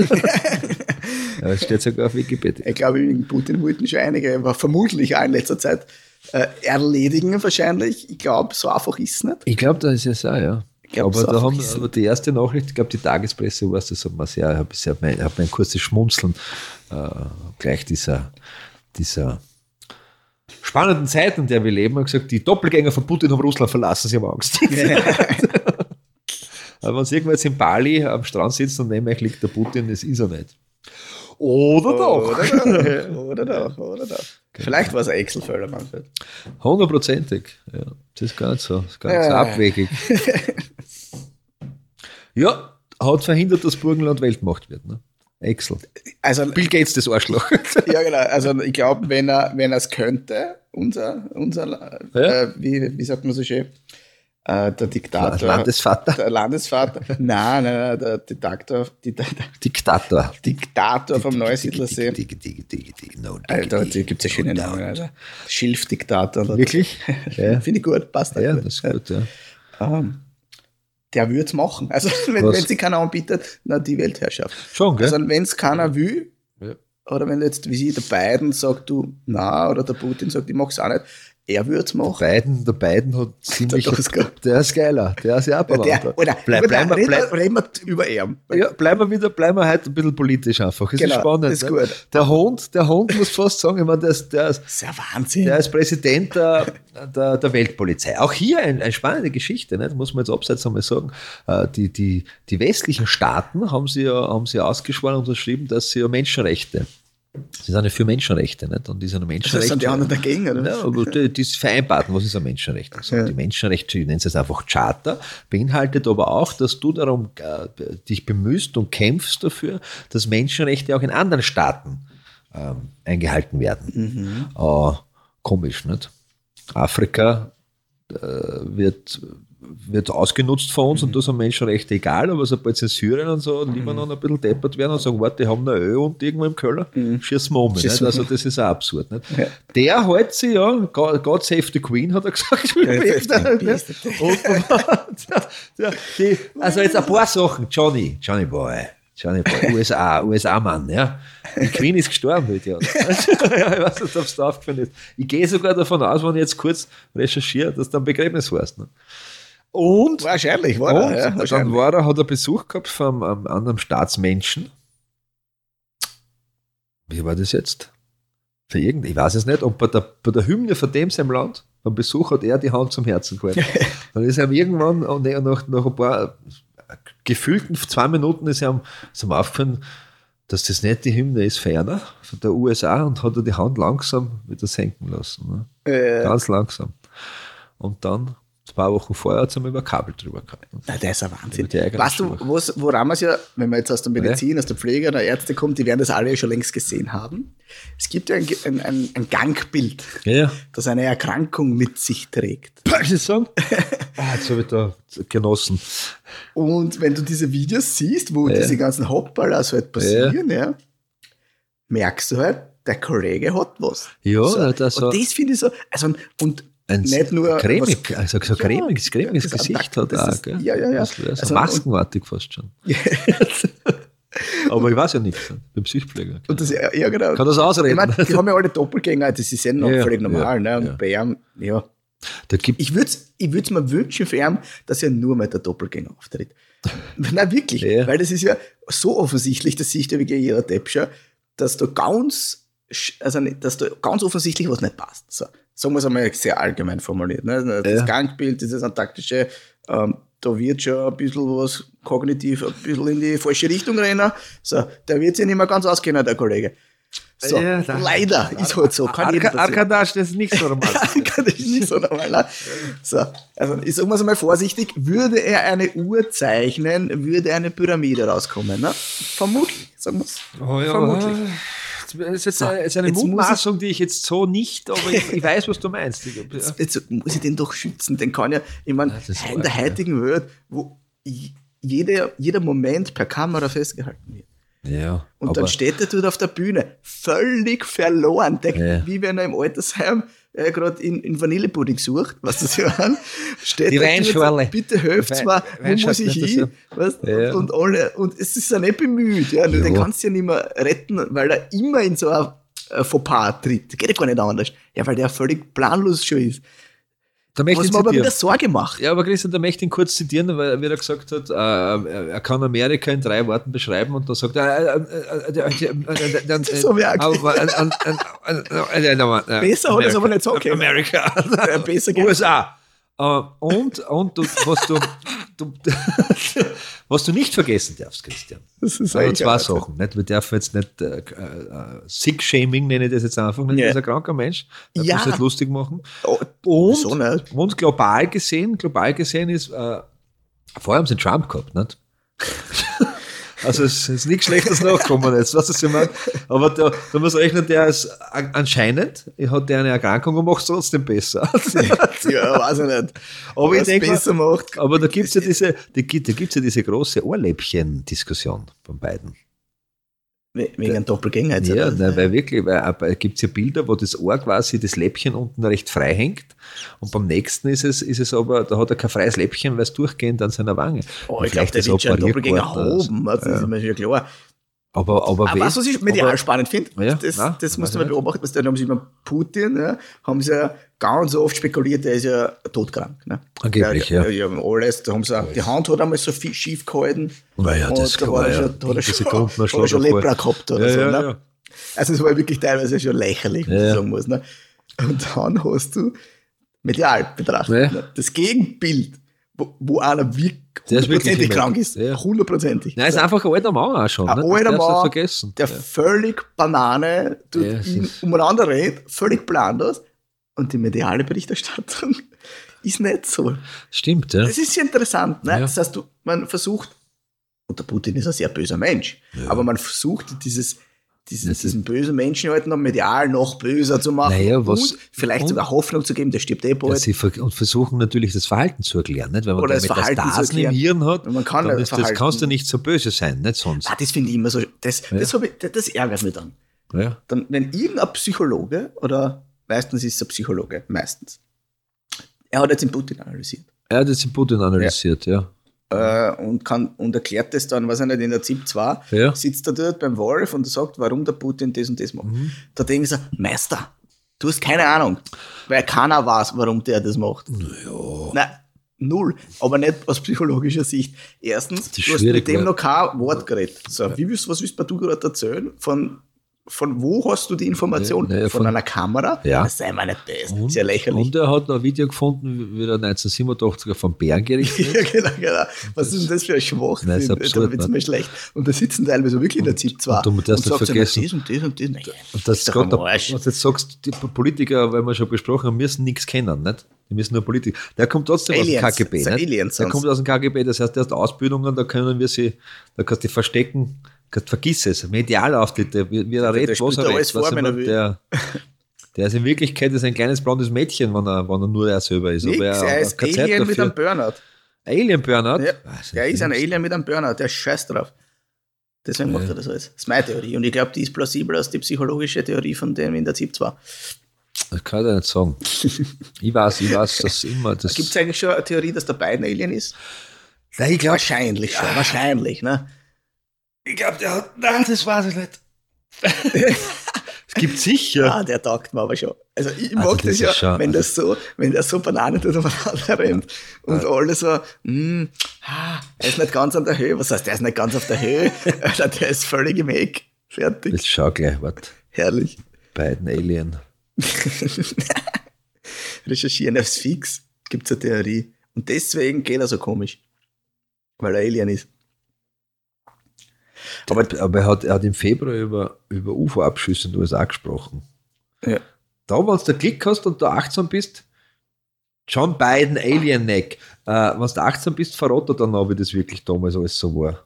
Das steht sogar auf Wikipedia. Ich glaube, wegen Putin wollten schon einige, aber vermutlich auch in letzter Zeit äh, erledigen wahrscheinlich. Ich glaube, so einfach ist es nicht. Ich glaube, da ist es auch, ja. Ich glaub, aber so da einfach haben, ist es aber nicht. die erste Nachricht, ich glaube, die Tagespresse war es, das hat man sehr, ich habe hab mein, hab mein kurzes Schmunzeln, äh, gleich dieser, dieser spannenden Zeit, in der wir leben, hat gesagt, die Doppelgänger von Putin haben Russland verlassen, sie haben Angst. Aber wenn sie irgendwo jetzt in Bali am Strand sitzt und neben euch liegt der Putin, das ist er nicht. Oder doch. Oder doch. Oder doch. Oder doch. Vielleicht war es ein Excel-Felder, Manfred. Hundertprozentig. Ja, das ist gar nicht so, das ist gar nicht so Ja. abwegig. Ja, hat verhindert, dass Burgenland Weltmacht wird. Ne? Excel. Also, Bill Gates, das Arschloch. ja, genau. Also, ich glaube, wenn er wenn er es könnte, unser, unser Ja. äh, wie, wie sagt man so schön, äh, der Diktator. Landesvater. Der Landesvater. nein, nein, nein, der Diktator, die, der Diktator. Diktator vom Neusiedlersee. No, Alter, da gibt es ja schöne Namen. Alter. Schilfdiktator. Wirklich? Ja. Finde ich gut, passt. Ja, auch gut. das ist gut, ja. Ähm, der würde es machen. Also, wenn, Was? wenn sie keiner anbietet, na, die Weltherrschaft. Schon, gell? Also, wenn es keiner will, Ja. oder wenn jetzt, wie sie, der Biden sagt, du, na, oder der Putin sagt, ich mach's auch nicht, er würde es machen. Biden, der Biden hat ziemlich. Der Tusker. Der ist geiler. Der ist ja Der, Japaner. oder, Bleib, bleib, reden, bleib, reden wir über ihn. Ja, bleiben wir wieder, bleiben wir heute ein bisschen politisch einfach. Es Genau, ist spannend. ist ne? gut. Der Hund, der Hund muss fast sagen, ich meine, der ist, der ist, Das ist ja Wahnsinn. der ist Präsident der, der, der Weltpolizei. Auch hier ein, eine spannende Geschichte, ne? Das muss man jetzt abseits einmal sagen. Äh, Die, die, die westlichen Staaten haben sie ja, haben sie ausgeschworen und unterschrieben, dass sie ja Menschenrechte, sie sind ja für Menschenrechte, nicht? Und diese das Menschenrechte. sind die anderen dagegen, oder? Ja, aber die, die ist vereinbart. Was ist ein Menschenrecht? Also Ja. Die Menschenrechte, ich nenne es jetzt einfach Charta, beinhaltet aber auch, dass du darum äh, dich bemühst und kämpfst dafür, dass Menschenrechte auch in anderen Staaten ähm, eingehalten werden. Äh, komisch, nicht? Afrika äh, wird, wird ausgenutzt von uns und da sind Menschenrechte egal, aber sobald sie in Syrien und so, Libanon ein bisschen deppert werden und sagen, warte, die haben noch Öl und irgendwo im Keller, schießen wir um. Nicht? Schießen wir Also das ist auch absurd. Nicht? Ja. Der hält sich ja, God God save the Queen, hat er gesagt. Ja, das ist Und, der, der, die, also jetzt ein paar Sachen, Johnny, Johnny Boy, Johnny Boy, U S A, U S A-Mann, ja. Die Queen ist gestorben heute, ja. Ja, ich weiß nicht, ob es da aufgefallen ist. Ich gehe sogar davon aus, wenn ich jetzt kurz recherchiere, dass da ein Begräbnis heißt. Ne? Und, Wahrscheinlich, war und er. Ja, dann wahrscheinlich. war er, hat er Besuch gehabt von einem anderen Staatsmenschen. Wie war das jetzt? Für irgend, ich weiß es nicht, ob bei der, bei der Hymne von dem seinem Land, beim Besuch hat er die Hand zum Herzen gehalten. Dann ist er irgendwann, und nach, nach ein paar gefühlten zwei Minuten ist ihm, ist ihm aufgefallen, dass das nicht die Hymne ist, ferner von der U S A, und hat er die Hand langsam wieder senken lassen. Ne? Äh. Ganz langsam. Und dann, ein paar Wochen vorher, hat es über Kabel drüber gehalten. Na, das ist ein Wahnsinn. Weißt Weißt du, was, woran man es ja, wenn man jetzt aus der Medizin, ja. aus der Pflege oder Ärzte kommt, die werden das alle schon längst gesehen haben. Es gibt ja ein, ein, ein, ein Gangbild, ja. das eine Erkrankung mit sich trägt. Darf ich das sagen? Ah, jetzt habe ich da genossen. Und wenn du diese Videos siehst, wo ja. diese ganzen Hoppballer halt passieren, ja. Ja, merkst du halt, der Kollege hat was. Ja, so. das Und das finde ich so, also, und ein nicht nur cremig, was, also so cremiges, ja, cremiges Gesicht hat auch, gell? Ja, ja, ja. Das wäre so also, maskenartig fast schon. Aber ich weiß ja nichts, ich bin Psychpfleger. Und das, ja, genau. Kann das ausreden? Ich meine, die haben ja alle Doppelgänger, das ist ja noch ja, völlig normal. Ja, ne? Und ja. bei ihm, ja. Da gibt ich würde es ich mir wünschen für ihn, dass er nur mit der Doppelgänger auftritt. Nein, wirklich. Ja. Weil das ist ja so offensichtlich, das sieht ja wirklich jeder Depp schon, dass du ganz, also dass du ganz offensichtlich was nicht passt. So. Sagen wir es einmal sehr allgemein formuliert. Ne? Das ja. Gangbild, dieses antaktische, ähm, da wird schon ein bisschen was kognitiv, ein bisschen in die falsche Richtung rennen. So, der wird sich nicht mehr ganz auskennen, der Kollege. So, ja, leider ist halt so. Kann Arka- Arkadasch, das ist nicht so normal. Das ist nicht so normal. Ne? So, also ich sage mal so mal vorsichtig, würde er eine Uhr zeichnen, würde eine Pyramide rauskommen. Ne? Vermutlich, sagen wir es. Oh, ja. Vermutlich. Das ist jetzt So, eine, ist eine jetzt Mutmaßung, ich, die ich jetzt so nicht, aber ich, ich weiß, was du meinst. Ich, ja. jetzt, jetzt muss ich den doch schützen, den kann ja, ich meine, Ja, in der heutigen Welt, wo jeder, jeder Moment per Kamera festgehalten wird. Ja, und dann steht er dort auf der Bühne, völlig verloren, der, ja. wie wenn er im Altersheim äh, gerade in, in Vanillepudding sucht, was das ja an, steht die Weinschorle. Bitte helft's mir, wo muss ich hin? Weißt? Ja. Und, alle, und es ist ja nicht bemüht, ja, ja. Den kannst du ja nicht mehr retten, weil er immer in so ein äh, Fauxpas tritt. Das geht ja gar nicht anders. Ja, weil der völlig planlos schon ist. Da möchte Was ich mir aber zitieren. wieder Sorge macht. Ja, aber Christian, da möchte ich ihn kurz zitieren, weil er wieder gesagt hat, äh, er kann Amerika in drei Worten beschreiben, und da sagt er, so wirklich. Besser hat er es aber nicht sagen können. Amerika. Ja, besser U S A. Uh, und und du, was, du, du, was du nicht vergessen darfst, Christian, das ist also zwei also. Sachen. Nicht? Wir dürfen jetzt nicht äh, äh, Sick-Shaming, nenne ich das jetzt einfach nicht, yeah. das ist ein kranker Mensch, da ja. muss nicht lustig machen. Oh, und, so nicht. und global gesehen, global gesehen ist, äh, vorher haben sie Trump gehabt, nicht? Also es ist nichts Schlechtes nachgekommen jetzt, was ich meine. Aber da, da muss rechnen, der ist anscheinend, hat der eine Erkrankung und macht es trotzdem besser. Ja, weiß ich nicht. Aber was ich denke, besser macht. Aber da gibt es ja diese, die, da gibt's ja diese große Ohrläppchen-Diskussion von beiden. Wegen einem Doppelgänger jetzt. Ja, nein, weil wirklich, weil gibt es ja Bilder, wo das Ohr quasi, das Läppchen unten recht frei hängt, und beim nächsten ist es, ist es aber, da hat er kein freies Läppchen, weil es durchgehend an seiner Wange. Oh, ich glaube, der wird schon einen Doppelgänger haben, das ja. ist mir schon klar. Aber, aber, aber weißt du, was ich medial aber, spannend finde? Ja, das nein, das musst du mal beobachten, dass dann haben sie über Putin, ja, haben sie ja ganz oft spekuliert, der ist ja todkrank. Ne? Angeblich, ja. ja. ja, ja alles, da haben sie auch, die Hand hat einmal so viel schief gehalten. Naja, das und da war er schon, da hat er schon, hat er schon Lepra gehabt oder ja, so. Ja, ne? ja. Also es war wirklich teilweise schon lächerlich, was ja. ich sagen muss. Ne? Und dann hast du medial betrachtet, ja. ne? Das Gegenbild, wo, wo einer wirklich hundertprozentig krank ist. Hundertprozentig. Ja. Nein, ist einfach ein alter Mann auch schon. Ein ne? alter Mann, vergessen. der ja. völlig Banane tut ja, ihn umeinander redet, völlig planlos. Und die mediale Berichterstattung ist nicht so. Stimmt, ja. Das ist ja interessant. Ne? Ja. Das heißt, du, man versucht, und der Putin ist ein sehr böser Mensch, ja. aber man versucht dieses Dieses, diesen bösen Menschen halt noch medial noch böser zu machen, naja, was, und vielleicht und, sogar Hoffnung zu geben, der stirbt eh bald. Ja, sie ver- und versuchen natürlich das Verhalten zu erklären, nicht? Wenn man Oder damit das Verhalten das im Hirn hat, man kann dann das, ist, das kannst du nicht so böse sein, nicht sonst. Ah, das finde ich immer so, das, ja. das, ich, das, das ärgert mich dann. Ja. Dann. Wenn irgendein Psychologe, oder meistens ist es ein Psychologe, meistens, er hat jetzt den Putin analysiert. Er hat jetzt den Putin analysiert, ja. ja. Äh, und, kann, und erklärt das dann, weiß ich nicht, in der Z I P zwei, ja. sitzt er dort beim Wolf und sagt, warum der Putin das und das macht. Mhm. Da denke ich so, Meister, du hast keine Ahnung, weil keiner weiß, warum der das macht. Naja. Nein, null, aber nicht aus psychologischer Sicht. Erstens, du hast mit dem noch kein Wort geredet. So, ja. wie willst, was willst du gerade erzählen von von wo hast du die Information? Ja, ja, von, von einer Kamera? Ja. Das sei mal nicht best. Und, sehr lächerlich. Und er hat noch ein Video gefunden, wie er neunzehnhundert siebenundachtzig vom Bären gerichtet Ja, genau, genau. Was ist denn das für ein Schwachsinn? Nein, ist absurd, da wird's mir schlecht. Und da sitzen teilweise wirklich in der ZIP zwei. Und du darfst nicht sagt vergessen. Das und das und das. Nein, Und das ist doch gerade, am Arsch. was du jetzt sagst, die Politiker, weil wir schon besprochen haben, müssen nichts kennen, nicht? Die müssen nur Politiker. Der kommt trotzdem Aliens, aus dem K G B, das sind nicht? Aliens Der sonst. kommt aus dem K G B, das heißt, der hat Ausbildungen, da können wir sie, da kannst du die verstecken, kannst, vergiss es, Medialauftritte, wie, wie er redet, was spielt er alles redet, was vor, er wenn er macht, will. der, der ist in Wirklichkeit ist ein kleines blondes Mädchen, wenn er, wenn er nur er selber ist. Nix, Aber er ist keine Zeit Alien mit dafür. einem Burnout. Alien Burnout? Ja, Was, er ist ein Alien mit einem Burnout, der ist scheiß drauf. Deswegen macht er das alles. Das ist meine Theorie. Und ich glaube, die ist plausibler als die psychologische Theorie von dem in der ZIP zwei. Das kann ich nicht sagen. Ich weiß, ich weiß, dass immer das. Gibt es eigentlich schon eine Theorie, dass der Biden Alien ist? Nein, ich glaube, Wahrscheinlich schon, wahrscheinlich, ne? ich glaube, der hat. Nein, das weiß ich nicht. Es gibt sicher. Ah, der taugt mir aber schon. Also ich Also mag das das, ist ja, schon- wenn das so, wenn der so Bananen tut aufeinander rennt und alle so, hm, ah, er ist nicht ganz an der Höhe. Was heißt, der ist nicht ganz auf der Höhe? Alter, der ist völlig im Eck. Fertig. Jetzt schau gleich, warte. Herrlich. Beiden Alien. Recherchieren aufs Fix. Gibt es eine Theorie. Und deswegen geht er so komisch. Weil er Alien ist. Aber, aber er, hat, er hat im Februar über, über U F O-Abschüsse in den U S A gesprochen. Ja. Da, wenn du Klick hast und du achtsam bist, John Biden Alien Neck. Äh, wenn du achtsam bist, verrat er dann noch, wie das wirklich damals alles so war.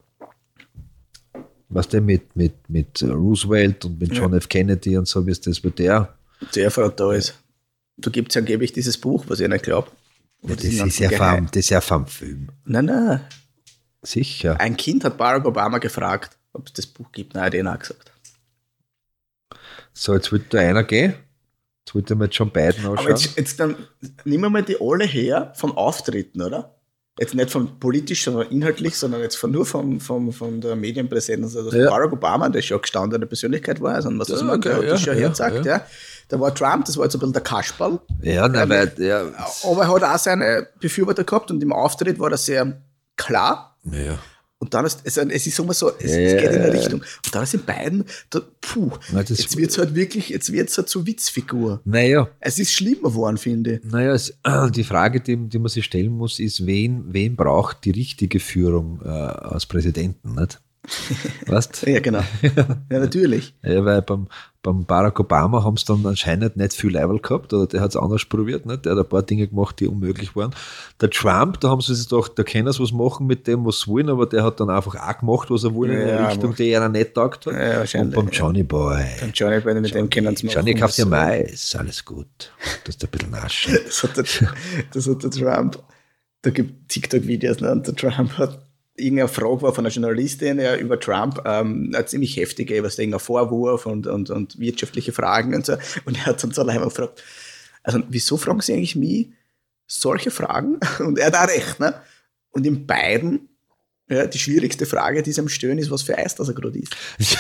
Weißt du, mit, mit, mit Roosevelt und mit John Ja. F. Kennedy und so, wie ist das bei der? Der verrat da ist. Da gibt es angeblich dieses Buch, was ich nicht glaube. Ja, das, ist ja vom, das ist ja vom Film. Nein, nein. Sicher. Ein Kind hat Barack Obama gefragt, ob es das Buch gibt. Nein, er hat eh nicht gesagt. So, jetzt wird da einer gehen. Jetzt wird er mit John Biden Aber ausschauen. jetzt, jetzt dann nehmen wir mal die alle her vom Auftreten, oder? Jetzt nicht von politisch, sondern inhaltlich, sondern jetzt von, nur vom, vom, von der Medienpräsenz. Also Ja. Barack Obama, der schon gestandene Persönlichkeit war, also was das Ja, man okay, okay, ja, das schon ja, herzagt, ja. ja. Da war Trump, das war jetzt ein bisschen der Kasperl. Ja, nein, weil der. Aber er hat auch seine Befürworter gehabt und im Auftritt war er sehr klar. Ja. Und dann ist es, es ist immer so, es, Ja, es geht in ja, eine ja. Richtung. Und dann sind beiden, da, puh, Nein, das- jetzt wird es halt wirklich, jetzt wird es halt zur Witzfigur. Naja, Es ist schlimmer geworden, finde ich. naja es, die Frage, die, die man sich stellen muss, ist, wen, wen braucht die richtige Führung äh, als Präsidenten, nicht? Weißt? Ja, genau. Ja, natürlich. Ja, weil beim, beim Barack Obama haben sie dann anscheinend nicht viel Level gehabt, oder der hat es anders probiert, nicht? Der hat ein paar Dinge gemacht, die unmöglich waren. Der Trump, da haben sie sich gedacht, da können sie was machen mit dem, was sie wollen, aber der hat dann einfach auch gemacht, was er wollte, in Ja, eine Richtung, macht- die er nicht taugt hat. Ja, wahrscheinlich, Und beim ja. Johnny Boy. Beim Johnny Boy, mit dem können sie machen. Johnny kauft ja was- Mais, alles gut. Das ist ein bisschen naschen. Das hat der, das hat der Trump, da gibt TikTok-Videos, ne? Und der Trump hat irgendeine Frage war von einer Journalistin ja, über Trump, ähm, eine ziemlich heftige, was irgendein Vorwurf und, und, und wirtschaftliche Fragen und so. Und er hat uns alle einmal gefragt, also wieso fragen Sie eigentlich mich solche Fragen? Und er hat auch recht, ne? Und in beiden, ja, die schwierigste Frage, die sie am stellen, ist, was für Eis das er gerade isst.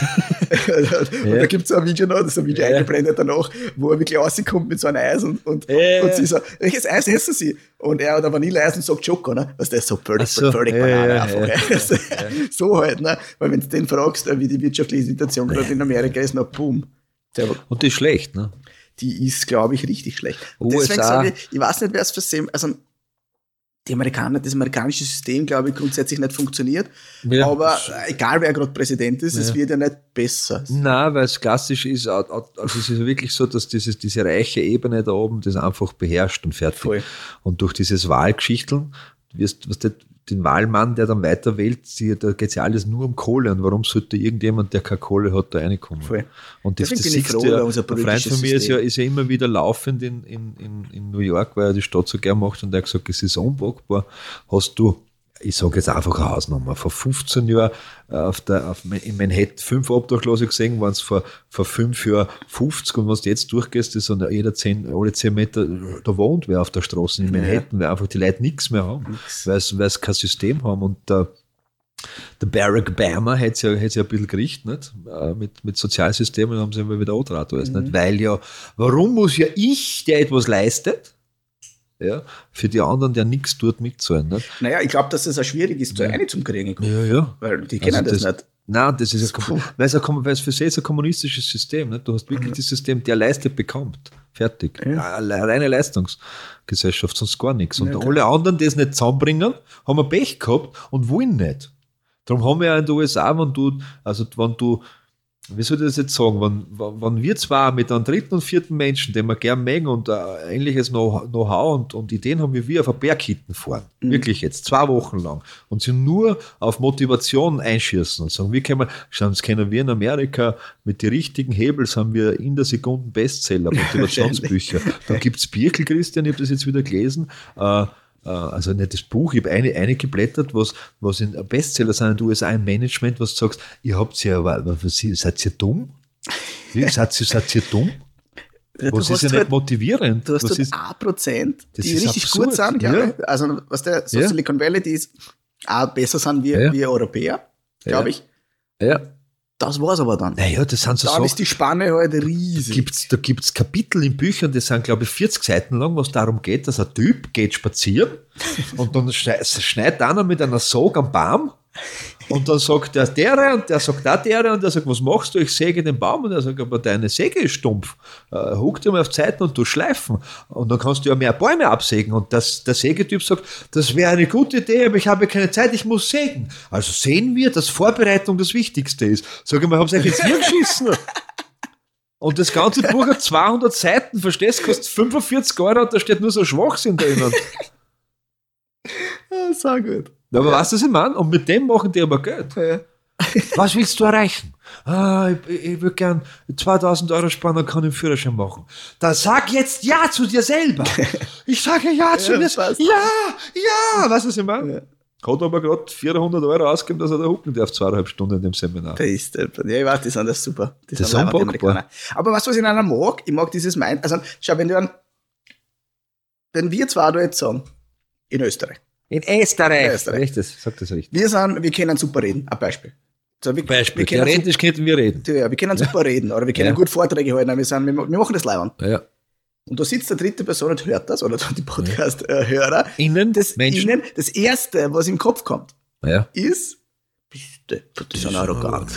und Ja. da gibt es ein Video noch, das ist ein Video Ja. eingeblendet danach, wo er wirklich rauskommt mit so einem Eis und, und, Ja. und sie so, welches Eis essen Sie? Und er hat ein Vanilleeis und sagt Schoko, ne? Was der ist so völlig, Ach so. völlig Ja, Banane ja, einfach. ja, ey. So halt, ne? Weil wenn du den fragst, wie die wirtschaftliche Situation gerade in Amerika ist, na boom. Der, Und die ist schlecht, ne? die ist, glaube ich, richtig schlecht. Und U S A. deswegen sage ich, ich weiß nicht, wer es versehen, also die Amerikaner, das amerikanische System, glaube ich, grundsätzlich nicht funktioniert. Ja. Aber egal, wer gerade Präsident ist, es Ja. wird ja nicht besser. Nein, weil es klassisch ist, also es ist ja wirklich so, dass dieses, diese reiche Ebene da oben das einfach beherrscht und fertig. Voll. Und durch dieses Wahlgeschichteln, wirst, was der, den Wahlmann, der dann weiter wählt, sie, da geht es ja alles nur um Kohle. Und warum sollte irgendjemand, der keine Kohle hat, da reinkommen? Voll. Und das, Deswegen das bin ich siehst froh du ja, über unser ein Freund politisches von mir ist ja, System. ist ja immer wieder laufend in, in, in, in New York, weil er die Stadt so gern macht, und er hat gesagt, es ist unpackbar. Hast du, ich sage jetzt einfach eine Hausnummer, vor fünfzehn Jahren äh, auf der, auf, in Manhattan fünf Obdachlose gesehen, waren es vor, vor fünf Jahren fünfzig, und wenn du jetzt durchgehst, ist so jeder zehn, alle zehn Meter, da wohnt wer auf der Straße in Manhattan, weil einfach die Leute nichts mehr haben, weil sie kein System haben. Und der, der Barack Obama hat es ja, hat's ja ein bisschen gerichtet, nicht? Äh, Mit, mit Sozialsystemen haben sie immer wieder angetragen, alles, nicht? Weil ja, warum muss ja ich, der etwas leistet, ja, für die anderen, der nichts tut, mitzahlen, nicht? Naja, ich glaube, dass es auch schwierig ist, so eine zum Kriegen. Ja, ja. Weil die kennen Also das, das- nicht. Nein, das ist ein, weil es, ein, weil es für sie ist ein kommunistisches System. Nicht? Du hast wirklich das System, der leistet, bekommt. Fertig. Ja. Eine reine Leistungsgesellschaft, sonst gar nichts. Und ja, alle anderen, die es nicht zusammenbringen, haben ein Pech gehabt und wollen nicht. Darum haben wir ja in den U S A, wenn du, also wenn du, wie soll ich das jetzt sagen, wenn, wenn wir zwar mit einem dritten und vierten Menschen, den wir gern mögen und ein ähnliches Know-how und, und Ideen haben, wie wir auf eine Berghitten fahren, mhm. wirklich jetzt, zwei Wochen lang, und sie nur auf Motivation einschießen und sagen, wie können wir, schauen, das kennen wir in Amerika, mit den richtigen Hebels haben wir in der Sekunde Bestseller, Motivationsbücher. Da gibt es Birkel, Christian, ich habe das jetzt wieder gelesen, äh, also nicht das Buch, ich habe eine, eine geblättert, was, was in Bestseller sind in den U S A im Management, was du sagst, ihr habt ja, was, seid ihr dumm? Wie, seid, ihr, seid ihr dumm? Ja, was ist ja halt, nicht motivierend? Du hast was halt ist, ein Prozent, die richtig absurd. gut sind, glaube ja. ich. Also, was der so ja. Silicon Valley, die ist auch besser sind wie, ja. wie Europäer, glaube ja. ich. Ja. Das war's aber dann. Naja, das sind so Dann Sachen, ist die Spanne halt riesig. Da gibt's, da gibt's Kapitel in Büchern, die sind, glaube ich, vierzig Seiten lang, was darum geht, dass ein Typ geht spazieren und dann schneidet einer mit einer Sog am Baum und dann sagt der der und der sagt auch der und der sagt, was machst du? Ich säge den Baum und er sagt, aber deine Säge ist stumpf. Äh, huck dir mal auf die Seiten und du schleifen und dann kannst du ja mehr Bäume absägen und das, der Sägetyp sagt, das wäre eine gute Idee, aber ich habe keine Zeit, ich muss sägen. Also sehen wir, dass Vorbereitung das Wichtigste ist. Sag ich mal, hab's euch jetzt hier geschissen? Und das ganze Buch hat zweihundert Seiten, verstehst du, kostet fünfundvierzig Euro und da steht nur so Schwachsinn drinnen. Ja, sehr gut. Aber ja. Weißt du, was ich meine? Und mit dem machen die aber Geld. Ja. Was willst du erreichen? Ah, ich, ich würde gern zweitausend Euro sparen, dann kann ich einen Führerschein machen. Dann sag jetzt Ja zu dir selber. Ich sage Ja zu ja, mir selber. Ja, ja. Weißt du, was ich meine? Ja. Hat aber gerade vierhundert Euro ausgegeben, dass er da hucken darf, zweieinhalb Stunden in dem Seminar. Das ist, ja, ich weiß, die sind das super. Die das sind ist unpackbar. Aber weißt du, was ich in einer mag? Ich mag dieses Mind. Also, schau, wenn du an, wenn wir zwei da jetzt sagen, in Österreich. In Österreich. In Österreich. Richtig, sag das richtig. Wir sind, wir können super reden. Ein Beispiel. So, wir, Beispiel. Wir können Theoretisch könnten wir reden. Ja, wir können super ja. reden oder wir können ja. gut Vorträge halten. Wir, sind, wir, wir machen das leibend. Ja. Und da sitzt eine dritte Person und hört das, oder die Podcast-Hörer. Innen, das, Menschen. Innen, das Erste, was im Kopf kommt, ja. ist, bitte, die sind arrogant.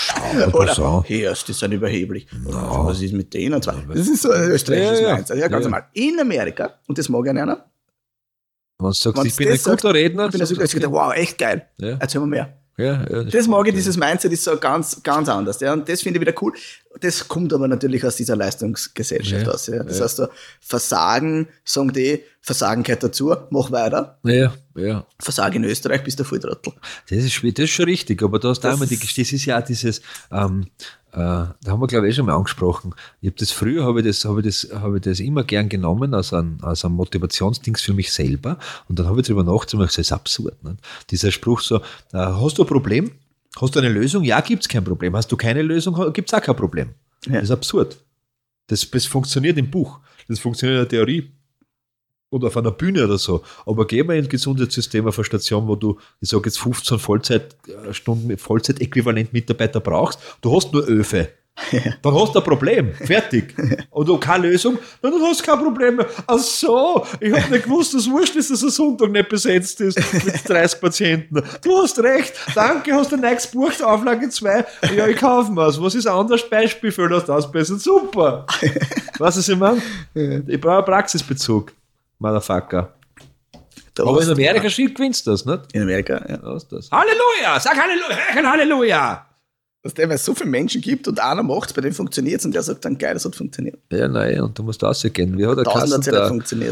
Oder, Hörst, die sind überheblich. No. Was ist mit denen? Und zwar, das ist so ein österreichisches ja, ja. Mainz. Ja, ganz ja. normal. In Amerika, und das mag ich einer, wenn du sagst, ich bin ein guter Redner, ich bin ein guter Redner, wow, echt geil. Ja. Erzähl mal mehr. Ja, ja, das das mag ich, dieses Mindset ist so ganz, ganz anders. Ja, und das finde ich wieder cool. Das kommt aber natürlich aus dieser Leistungsgesellschaft ja, aus. Ja. Das ja. heißt, so, Versagen, sagen die, Versagen gehört dazu, mach weiter. Ja, ja. Versagen in Österreich, bist du voll Trottel. Das ist, das ist schon richtig, aber da hast du einmal die, das ist ja auch dieses, ähm, äh, da haben wir, glaube ich, eh schon mal angesprochen. Ich habe das früher, habe ich das, habe ich das, habe ich das immer gern genommen als ein, als ein Motivationsdings für mich selber. Und dann habe ich darüber nachgedacht und gesagt, das ist absurd. Nicht? Dieser Spruch so, äh, hast du ein Problem? Hast du eine Lösung? Ja, gibt's kein Problem. Hast du keine Lösung? Gibt's auch kein Problem. Ja. Das ist absurd. Das, das funktioniert im Buch. Das funktioniert in der Theorie. Oder auf einer Bühne oder so. Aber geh mal in ein Gesundheitssystem auf eine Station, wo du, ich sage jetzt fünfzehn Vollzeitstunden, Vollzeit-Äquivalent-Mitarbeiter brauchst. Du hast nur Öfe. Ja. Dann hast du ein Problem. Fertig. Und du keine Lösung, dann hast du kein Problem mehr. Ach so, ich habe nicht gewusst, dass wurscht ist, dass der Sonntag nicht besetzt ist mit dreißig Patienten. Du hast recht. Danke, hast du nichts gebucht, Auflage zwei. Ja, ich kaufe mir's. Was ist ein anderes Beispiel für das ausbessern? Super. Weißt du, was ich meine? Ich brauche einen Praxisbezug. Motherfucker. Da aber in Amerika ja. gewinnst du das, nicht? In Amerika, ja. Da ist das. Halleluja! Sag Halleluja! Halleluja! Dass der, weil es so viele Menschen gibt und einer macht es, bei dem funktioniert es und der sagt dann, geil, das hat funktioniert. Ja, nein, und du musst rausgehen. Wie hat der Tausend hat es ja nicht funktioniert.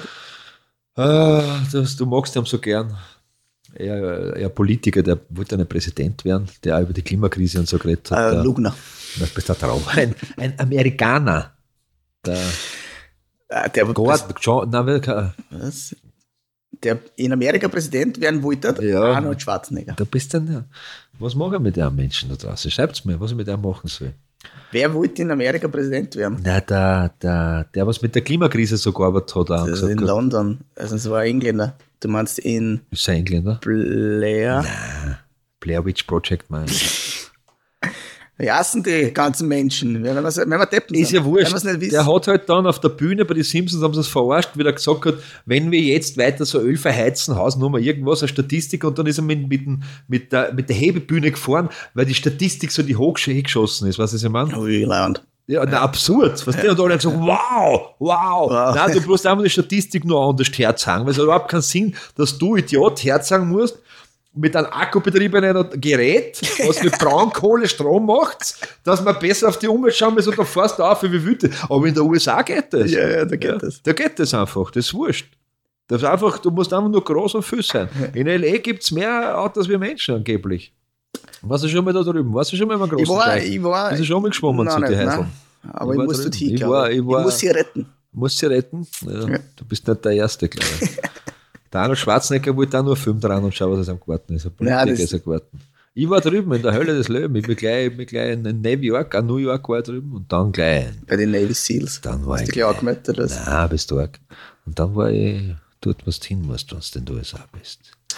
Ah, das, du magst ihn so gern. Er, er Politiker, der wollte ja nicht Präsident werden, der auch über die Klimakrise und so geredet hat. Äh, Lugner. Das bist der Traum. Ein, ein Amerikaner. Der, äh, der Gott, John, nein, was? Der in Amerika Präsident werden wollte, ja, Arnold Schwarzenegger. Da bist dann, ja. Was machen wir mit dem Menschen da draußen? Schreibt's mir, was ich mit dem machen soll. Wer wollte in Amerika Präsident werden? Na, der, der, der, was mit der Klimakrise so gearbeitet hat. Das ist in hat. London. Also, es war ein Engländer. Du meinst in. Ist er Engländer? Blair? Nein. Blair Witch Project, mein. Wie heißen die ganzen Menschen? Wenn wir, wenn wir Deppen Ist sind, ja wurscht. wenn wir's nicht wissen. Der hat halt dann auf der Bühne bei den Simpsons, haben sie es verarscht, wie er gesagt hat, wenn wir jetzt weiter so Öl verheizen, Hausnummer, irgendwas, eine Statistik, und dann ist er mit, mit, mit, der, mit der Hebebühne gefahren, weil die Statistik so die hoch geschossen ist, weißt du, was ich meine? Ui, Land. Ja, na, absurd. Was der und alle gesagt, wow, wow. Wow. Nein, du musst einfach die Statistik nur anders herzagen, weil es hat überhaupt keinen Sinn, dass du, Idiot, herzagen musst, mit einem akkubetriebenen Gerät, was mit Braunkohle Strom macht, dass wir besser auf die Umwelt schauen müssen, und dann fährst du auf, wie wütend. Aber in der U S A geht das. Ja, ja, da geht ja, das. Da geht das einfach, das ist wurscht. Das ist einfach, du musst einfach nur groß und viel sein. In L A gibt es mehr Autos wie Menschen angeblich. Warst du schon mal da drüben? Warst du schon mal im großen Ich war, Teich? ich war. Bist du schon mal geschwommen zu Nein, den nicht, Häuseln? nein. Aber Ich ich, war muss drüben. dort hin, Ich glaube war- ich. ich war- Ich muss sie retten. Musst sie retten? Ja, Ja. Du bist nicht der Erste, glaube ich. Der Arnold Schwarzenegger wollte auch nur Film dran und schauen, was er am Garten ist. Ein Nein, Politiker das- ist ein Garten. Ich war drüben in der Hölle des Löwen. Ich bin gleich, ich bin gleich in New York, an New York war ich drüben, und dann gleich. Bei den Navy Seals. Dann war Hast ich du gleich angemeldet, oder was? Nein, bist du arg. Und dann war ich dort, wo du hin musst, wenn du in den U S A bist.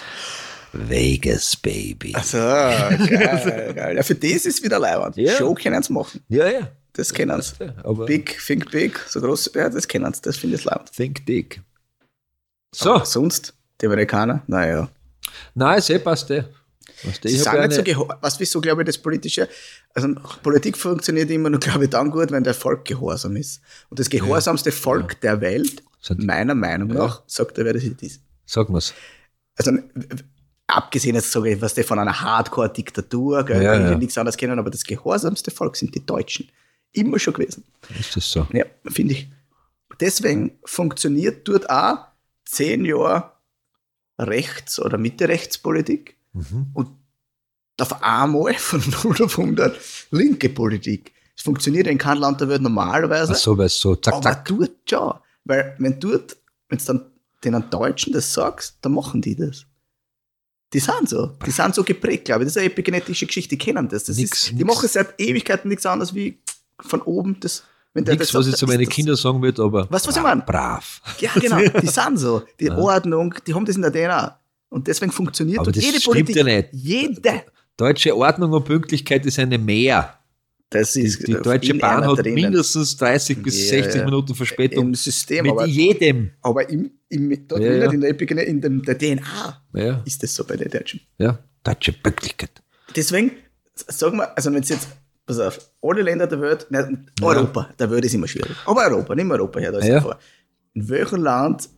Vegas, Baby. So, geil, geil. Ja, für das ist wieder leibend. Ja. Show können sie machen. Ja, ja. Das kennen sie. Ja, aber Big, think big, so groß, ja, das kennen sie. Das finde ich leibend. think dick. So, Aber sonst, die Amerikaner, naja. nein, sehr passt der. Weißt du, Sie ich sind habe nicht so eine, gehorsam. Was wieso, glaube ich, das Politische, also Politik funktioniert immer nur, glaube ich, dann gut, wenn der Volk gehorsam ist. Und das gehorsamste Volk der Welt, Sind- meiner Meinung nach, sagt er, wer das ist. sag mal's. Also, abgesehen jetzt, sage ich, was der von einer Hardcore-Diktatur, gell, Ja, kann ich ja. nichts anderes kennen, aber das gehorsamste Volk sind die Deutschen. Immer schon gewesen. Ist das so? Ja, finde ich. Deswegen funktioniert dort auch zehn Jahre Rechts- oder Mitte-Rechtspolitik Mhm. und auf einmal von null auf hundert linke Politik. Es funktioniert in keinem Land der Welt normalerweise, Ach so, weil es so zack, aber zack. dort schon. Weil wenn du wenn dann den Deutschen das sagst, dann machen die das. Die sind so. Die sind so geprägt, glaube ich. Das ist eine epigenetische Geschichte, die kennen das. das Nix, ist, die nix. machen seit Ewigkeiten nichts anderes wie von oben das. Wenn der Nichts, das was sagt, ich zu dann meinen ist das- Kindern sagen würde, aber Weißt du, was ich bra- meine? brav. Ja, genau, die sind so. Die Ordnung, die haben das in der D N A. Und deswegen funktioniert Aber und das jede stimmt Politik. ja nicht. Jede. Deutsche Ordnung und Pünktlichkeit ist eine Mehr. Das Die, ist die Deutsche in Bahn einer hat drinnen. mindestens dreißig bis Ja, sechzig ja. Minuten Verspätung. Im System, Mit aber, jedem. aber im, im, dort Ja, drinnen ja. in der Epigene, in dem, der D N A Ja, ist das so bei den Deutschen. ja. Deutsche Pünktlichkeit. Deswegen, sagen wir, also wenn es jetzt, pass auf, alle Länder der Welt, nein, Europa, der Welt ist immer schwierig. Aber Europa, nimm Europa her, da ist Ja. ja. vor. In welchem Land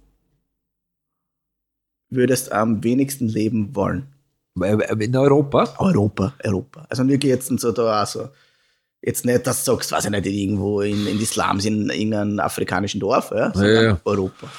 würdest du am wenigsten leben wollen? Weil- weil In Europa? Europa, Europa. Also wir gehen jetzt so da auch so, jetzt nicht, dass du sagst, weiß ich nicht, irgendwo in, in die Slums in irgendeinem afrikanischen Dorf, ja, sondern Ja, ja. Europa.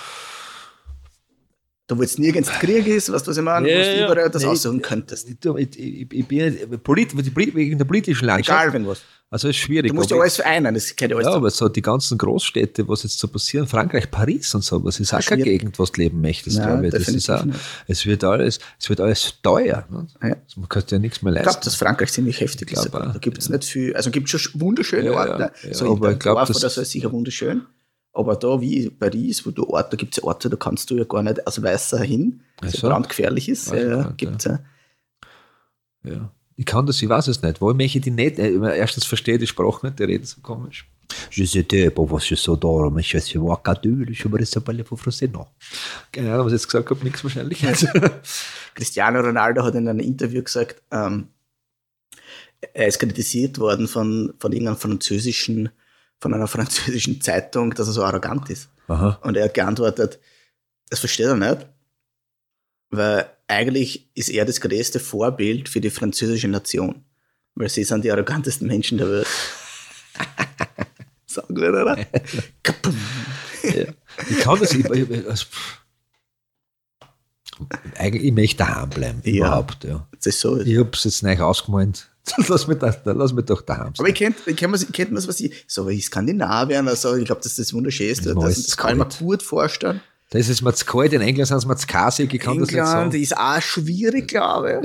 Da wo jetzt nirgends Krieg ist, weißt du, was ich meine, Ja, wo du ja. überall das Nee, aussuchen könntest. Ich, ich, ich, ich bin nicht, polit, die, Polit- wegen der politischen Landschaft. Egal, wenn was. Also ist schwierig. Du musst ja aber- alles vereinen, das geht ja alles. Ja, zusammen. aber so die ganzen Großstädte, was jetzt so passieren, Frankreich, Paris und so, was ist auch keine schwierig. Gegend, was du leben möchtest, Nein, glaube ich. Das ist definitiv auch, nicht. es wird alles, es wird alles teuer. Ne? Ja. Also man kann ja nichts mehr Ich leisten. glaube, dass Frankreich ziemlich heftig Ich ist. glaub auch, Da gibt es nicht viel, also gibt es schon wunderschöne Ja, Orte, ja, ja, so aber in der ich glaub, Dorf das- oder so ist sicher wunderschön. Aber da wie in Paris, wo du Orte, da gibt es ja Orte, da kannst du ja gar nicht als Weißer hin, was Ach ja so. brandgefährlich ist. Weiß ich Ja, nicht, gibt's ja. Ja. Ich kann das, ich weiß es nicht. Wo möchte ich die nicht? Äh, Erstens verstehe ich die Sprache nicht, die reden so komisch. Je sais pas, was ich so da, mais je suis vacadule, je me rappelle pas français, non. Keine Ahnung, was ich jetzt gesagt habe, nichts wahrscheinlich. Cristiano Ronaldo hat in einem Interview gesagt, ähm, er ist kritisiert worden von, von irgendeinem französischen, von einer französischen Zeitung, dass er so arrogant ist. Aha. Und er hat geantwortet, das versteht er nicht, weil eigentlich ist er das größte Vorbild für die französische Nation, weil sie sind die arrogantesten Menschen der Welt. Sagen wir, oder? Kapum. Ja. Ich kann das, ich, ich, also, pff. Eigentlich, ich möchte daheim bleiben, Ja. überhaupt. Ja. Das ist so. Ich habe es jetzt nicht ausgemalt. Lass mich, da, lass mich doch daheim sein. Aber ich kennt, ich kennt man, kennt man was ich, so wie Skandinavien, also ich glaube, das ist das Wunderschönste. Das Das, ist das kann ich mir kalt. gut vorstellen. Da ist es mir zu kalt, in England sind es mir zu kasig, ich kann das nicht England sagen. ist auch schwierig, glaube ich. Ja.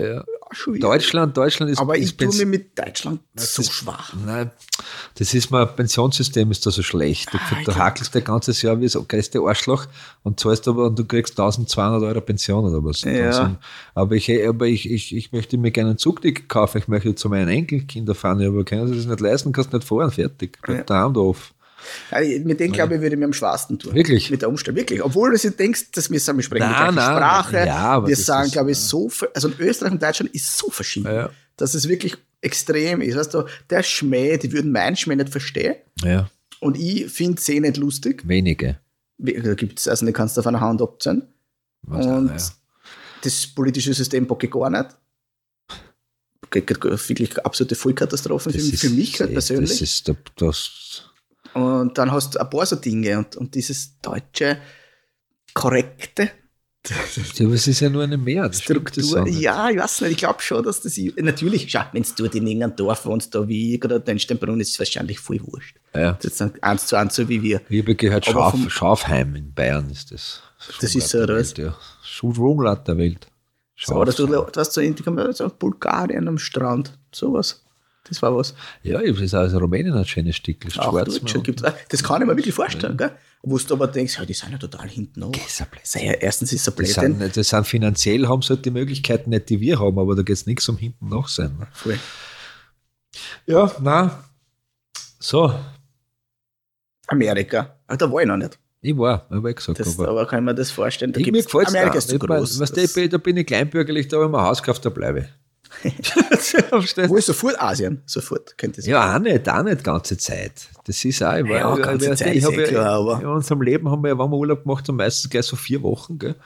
auch schon wieder. Deutschland, Deutschland ist... Aber ist ich tue Pens- mir mit Deutschland so ist- schwach. Nein, das ist mal, Pensionssystem ist da so schlecht. Du, Ah, ich du glaub- hakelst dein ganzes Jahr wie das größte Arschloch und zahlst aber und du kriegst eintausendzweihundert Euro Pension oder was. Ja. Also, aber ich, aber ich, ich, ich möchte mir gerne ein Zugticket kaufen, ich möchte zu meinen Enkelkindern fahren, ja, aber können sie das nicht leisten, kannst nicht fahren, fertig. Bleib Ja. daheim doof. Ja, mit dem, glaube ich, würde ich mir am schwarzen tun. Wirklich? Mit der Umstellung, wirklich. Obwohl du dir denkst, dass wir sagen, wir sprechen Nein, die gleiche nein, Sprache. ja, aber wir das sagen, ist- glaube ich, so, ver- also in Österreich und Deutschland ist so verschieden, Ja. dass es wirklich extrem ist. Weißt du, der Schmäh, die würden meinen Schmäh nicht verstehen Ja, und ich finde es eh nicht lustig. wenige. Da gibt es, also die kannst du auf einer Hand abzählen. Was Und auch, ja. das politische System packe ich gar nicht. Geht- geht Wirklich absolute Vollkatastrophe für, Das ist- für mich halt das persönlich. ist das, das Und dann hast du ein paar so Dinge und, und dieses deutsche Korrekte, Ja, aber es ist ja nur eine Mehr. das stimmt, das Struktur. auch nicht. Ja, ich weiß nicht, ich glaube schon, dass das. Natürlich, schau, wenn du in irgendeinem Dorf wohnst, da wie ich oder den Steinbrunn, ist es wahrscheinlich voll wurscht. Ja. Das ist dann eins zu eins so wie wir. Ich habe gehört, Aber Schaf, vom- Schafheim in Bayern ist das. Das ist so, oder was? Ja. Schulrumlatt der Welt. So, oder du, du hast so in so Bulgarien am Strand, sowas. Das war was. Ja, das ist also Rumänien ein schönes Stück. Das Auch Schwarz. Deutsche gibt's auch. Das kann ich mir wirklich vorstellen, gell? Wo du aber denkst, ja, die sind ja total hinten noch. Ja, erstens ist es ein Das Blödsinn. sind, das sind finanziell, haben sie halt die Möglichkeiten nicht, die wir haben, aber da geht es nichts um hinten nach sein. Ne? Voll. Ja, nein. So, Amerika. Ach, da war ich noch nicht. ich war, habe ich gesagt. Das, aber aber kann ich mir das vorstellen? Da ich, mir gibt's, gefällt es Amerika ist zu ich mein, groß. weißt du, ich bin, da bin ich kleinbürgerlich, da habe ich mir ein Haus gekauft, da bleibe ich. Verstehst Wo ist sofort Asien? Sofort, könnte es. Ja, auch nicht, auch nicht ganze Zeit. Das ist auch, ich war, Ja, ich, ganze ich, Zeit ich ist hab eh ja, klar, aber- in unserem Leben haben wir ja, wenn wir Urlaub gemacht haben, meistens gleich so vier Wochen, gell?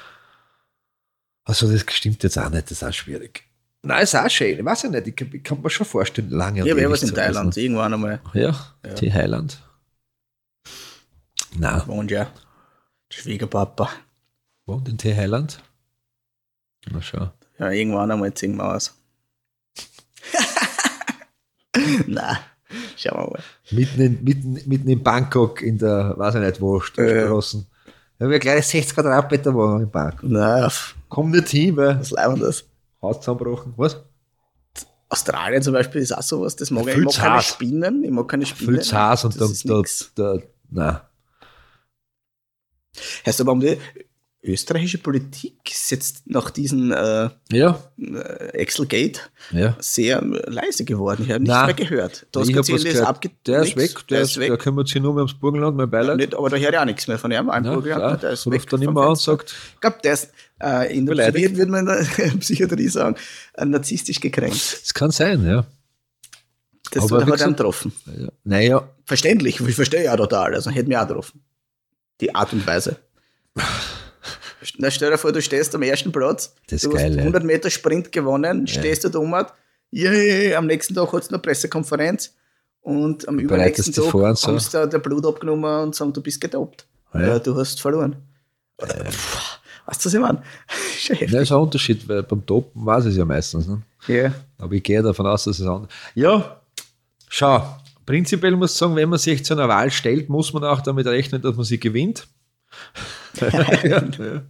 Also das stimmt jetzt auch nicht, das ist auch schwierig. Nein, ist auch schön, ich weiß ja nicht, ich kann, ich kann mir schon vorstellen, lange Ich habe ja was ewig in zu reisen. Thailand, irgendwann einmal. Ja, Ja. die Highland. Nein, Wohnt ja. Der Schwiegerpapa. wohnt in T Highland? Na schau. Ja, irgendwann einmal ziehen wir aus. Nein, schauen wir mal. Mitten in, mitten, mitten in Bangkok, in der, weiß ich nicht wo, Straßen. Da habe ich gleich sechzig Quadratmeter Wohnung in Bangkok. Nein, Komm nicht hin, weil was leibend das? Haus zusammenbrochen. Was? Australien zum Beispiel ist auch sowas, das mag ich. Ich Viel mag zu keine heiß. Spinnen. Ich mag keine Spinnen. Viel zu heiß und das da, ist da, nix. da, nein. Heißt aber, um die österreichische Politik ist jetzt nach diesem äh, Ja, Excel-Gate ja. sehr leise geworden. Ich habe nichts Nein. mehr gehört. Du hast Ich hab gesehen, was der ist gehört. abge- Der ist nix. weg, der, ist, der kümmert sich nur mehr ums Burgenland, mein Beileid. Nicht, aber da höre ich auch nichts mehr von ihm. Ein Ja, Burgenland, klar. der ist So weg ruft dann vom immer an und Fenster. sagt, Ich glaube, der ist äh, in der Beleidigt. Psychiatrie, würde man in der Psychiatrie sagen, äh, narzisstisch gekränkt. es kann sein, ja. Das Aber hat wie er gesagt- getroffen. ja. Naja, Verständlich, ich verstehe ja total. Also hätte mich auch getroffen. Die Art und Weise. Na, stell dir vor, du stehst am ersten Platz, Das ist du geil, hast ja. hundert Meter Sprint gewonnen, stehst du da um, yeah, am nächsten Tag hat es eine Pressekonferenz und am übernächsten bereitest dich Tag vor und so. haben sie da der Blut abgenommen und sagen, du bist gedopt. Ja. Äh, du hast verloren. Oder, pff, weißt du, was ich meine? Ist ja das heftig. ist ein Unterschied, weil beim Topen weiß ich es ja meistens. Ne? Ja. Aber ich gehe davon aus, dass es anders ist. Ja, schau, prinzipiell muss ich sagen, wenn man sich zu einer Wahl stellt, muss man auch damit rechnen, dass man sie gewinnt. ja.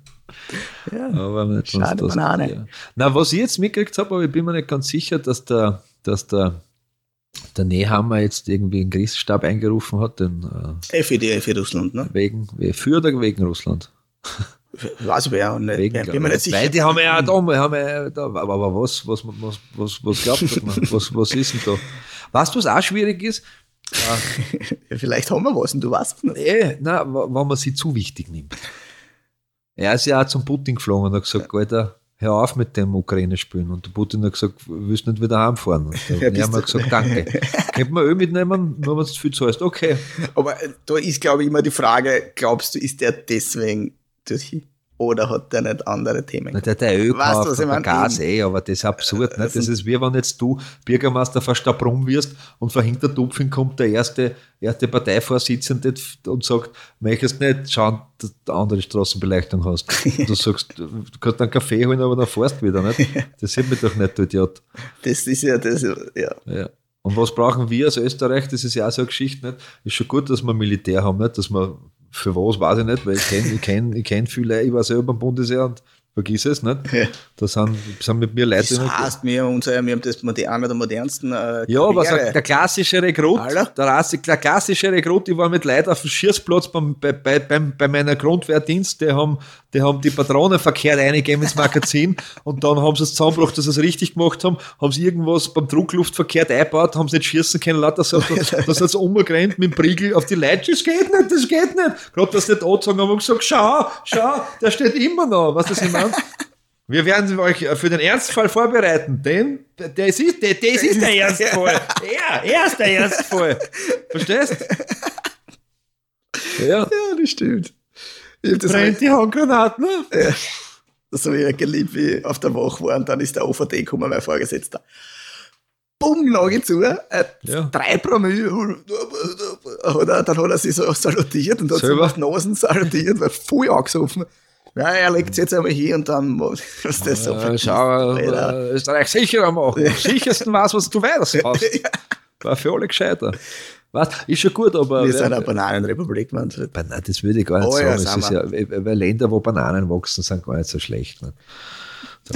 Ja. Aber nicht sonst Schade, das- Banane. Ja. Na, was ich jetzt mitgekriegt habe, aber ich bin mir nicht ganz sicher, dass der, dass der, der Nehammer jetzt irgendwie einen Krisenstab eingerufen hat, den, äh, Eh, für, die, für Russland, ne? wegen, für oder wegen Russland? Weiß ich wer nicht. Wegen, bin mir nicht sicher. Weil die haben ja auch da, wir haben ja da, aber, aber was, was, was, was, was glaubt man? Was, was ist denn da? Weißt du, was auch schwierig ist? Ja, vielleicht haben wir was und du weißt es nicht. Eh, nein, w- wenn man sie zu wichtig nimmt. Er ist ja auch zum Putin geflogen und hat gesagt, Alter, hör auf mit dem Ukraine-Spielen. Und der Putin hat gesagt, willst du nicht wieder heimfahren? Und Ja, der bist haben wir du- gesagt, danke. Könnte man Öl mitnehmen, nur wenn du viel zahlst. Okay. Aber äh, da ist, glaube ich, immer die Frage, glaubst du, ist der deswegen dorthin? Oder hat der nicht andere Themen? Na, der hat der Öl Weißt du, gekauft was ich und der mein? Gas eh, aber das ist absurd. Ne? Das Also- ist wie wenn jetzt du Bürgermeister von Stadtbrunn wirst und von Hintertupfing kommt der erste, erste Parteivorsitzende und sagt, möchtest nicht schauen, dass du eine andere Straßenbeleuchtung hast. Du sagst, du kannst einen Kaffee holen, aber dann fährst du wieder. Nicht? Das sieht mich doch nicht, du Idiot. Das ist ja, das, ja. Ja. Und was brauchen wir als Österreich? Das ist ja auch so eine Geschichte. Nicht? Ist schon gut, dass wir Militär haben, nicht? Dass wir, für was weiß ich nicht, weil ich kenne ich kenn, ich kenn viele, ich war selber beim Bundesheer und vergiss es nicht. Ja. Da sind, sind mit mir Leute. Das heißt, wir haben, unser, wir haben das moderne, einer der modernsten äh, Ja, was Quere. der klassische Rekrut, Alter. der, Rasse- der klassische Rekrut, ich war mit Leuten auf dem Schießplatz beim, bei, bei, beim, bei meiner Grundwehrdienst, die haben, die haben die Patronen verkehrt eingegeben ins Magazin und dann haben sie es zusammengebracht, dass sie es richtig gemacht haben, haben sie irgendwas beim Druckluft verkehrt eingebaut, haben sie nicht schießen können, lauter so, da sind sie umgerannt mit dem Priegel auf die Leute, das geht nicht, das geht nicht. Gerade, dass sie nicht angezogen haben und gesagt, schau, schau, der steht immer noch, was das ich meine? Wir werden euch für den Ernstfall vorbereiten, denn das ist, das ist der Ernstfall. Er, er ist der Ernstfall. Verstehst? Ja. Ja, das stimmt. Ich hab das Brennt die Handgranaten. Ja. Das habe ich ja geliebt, wie ich auf der Wache war und dann ist der O V D gekommen, mein Vorgesetzter. Bumm, Nagel zu, äh, Ja. drei Promille, hat er, dann hat er sich so salutiert und hat so Selber? auf die Nasen salutiert, war voll angesoffen. Ja, er legt es jetzt einmal hier und dann, was das so Äh, schau, äh, Österreich sicherer machen. Am sichersten was, was du weißt. War für alle gescheiter. Was? Ist schon gut, aber. Wir wer- sind eine Bananenrepublik, man. Nein, das würde ich gar nicht Oh ja, sagen. sind Es ist ja, weil Länder, wo Bananen wachsen, sind gar nicht so schlecht. Nicht? So.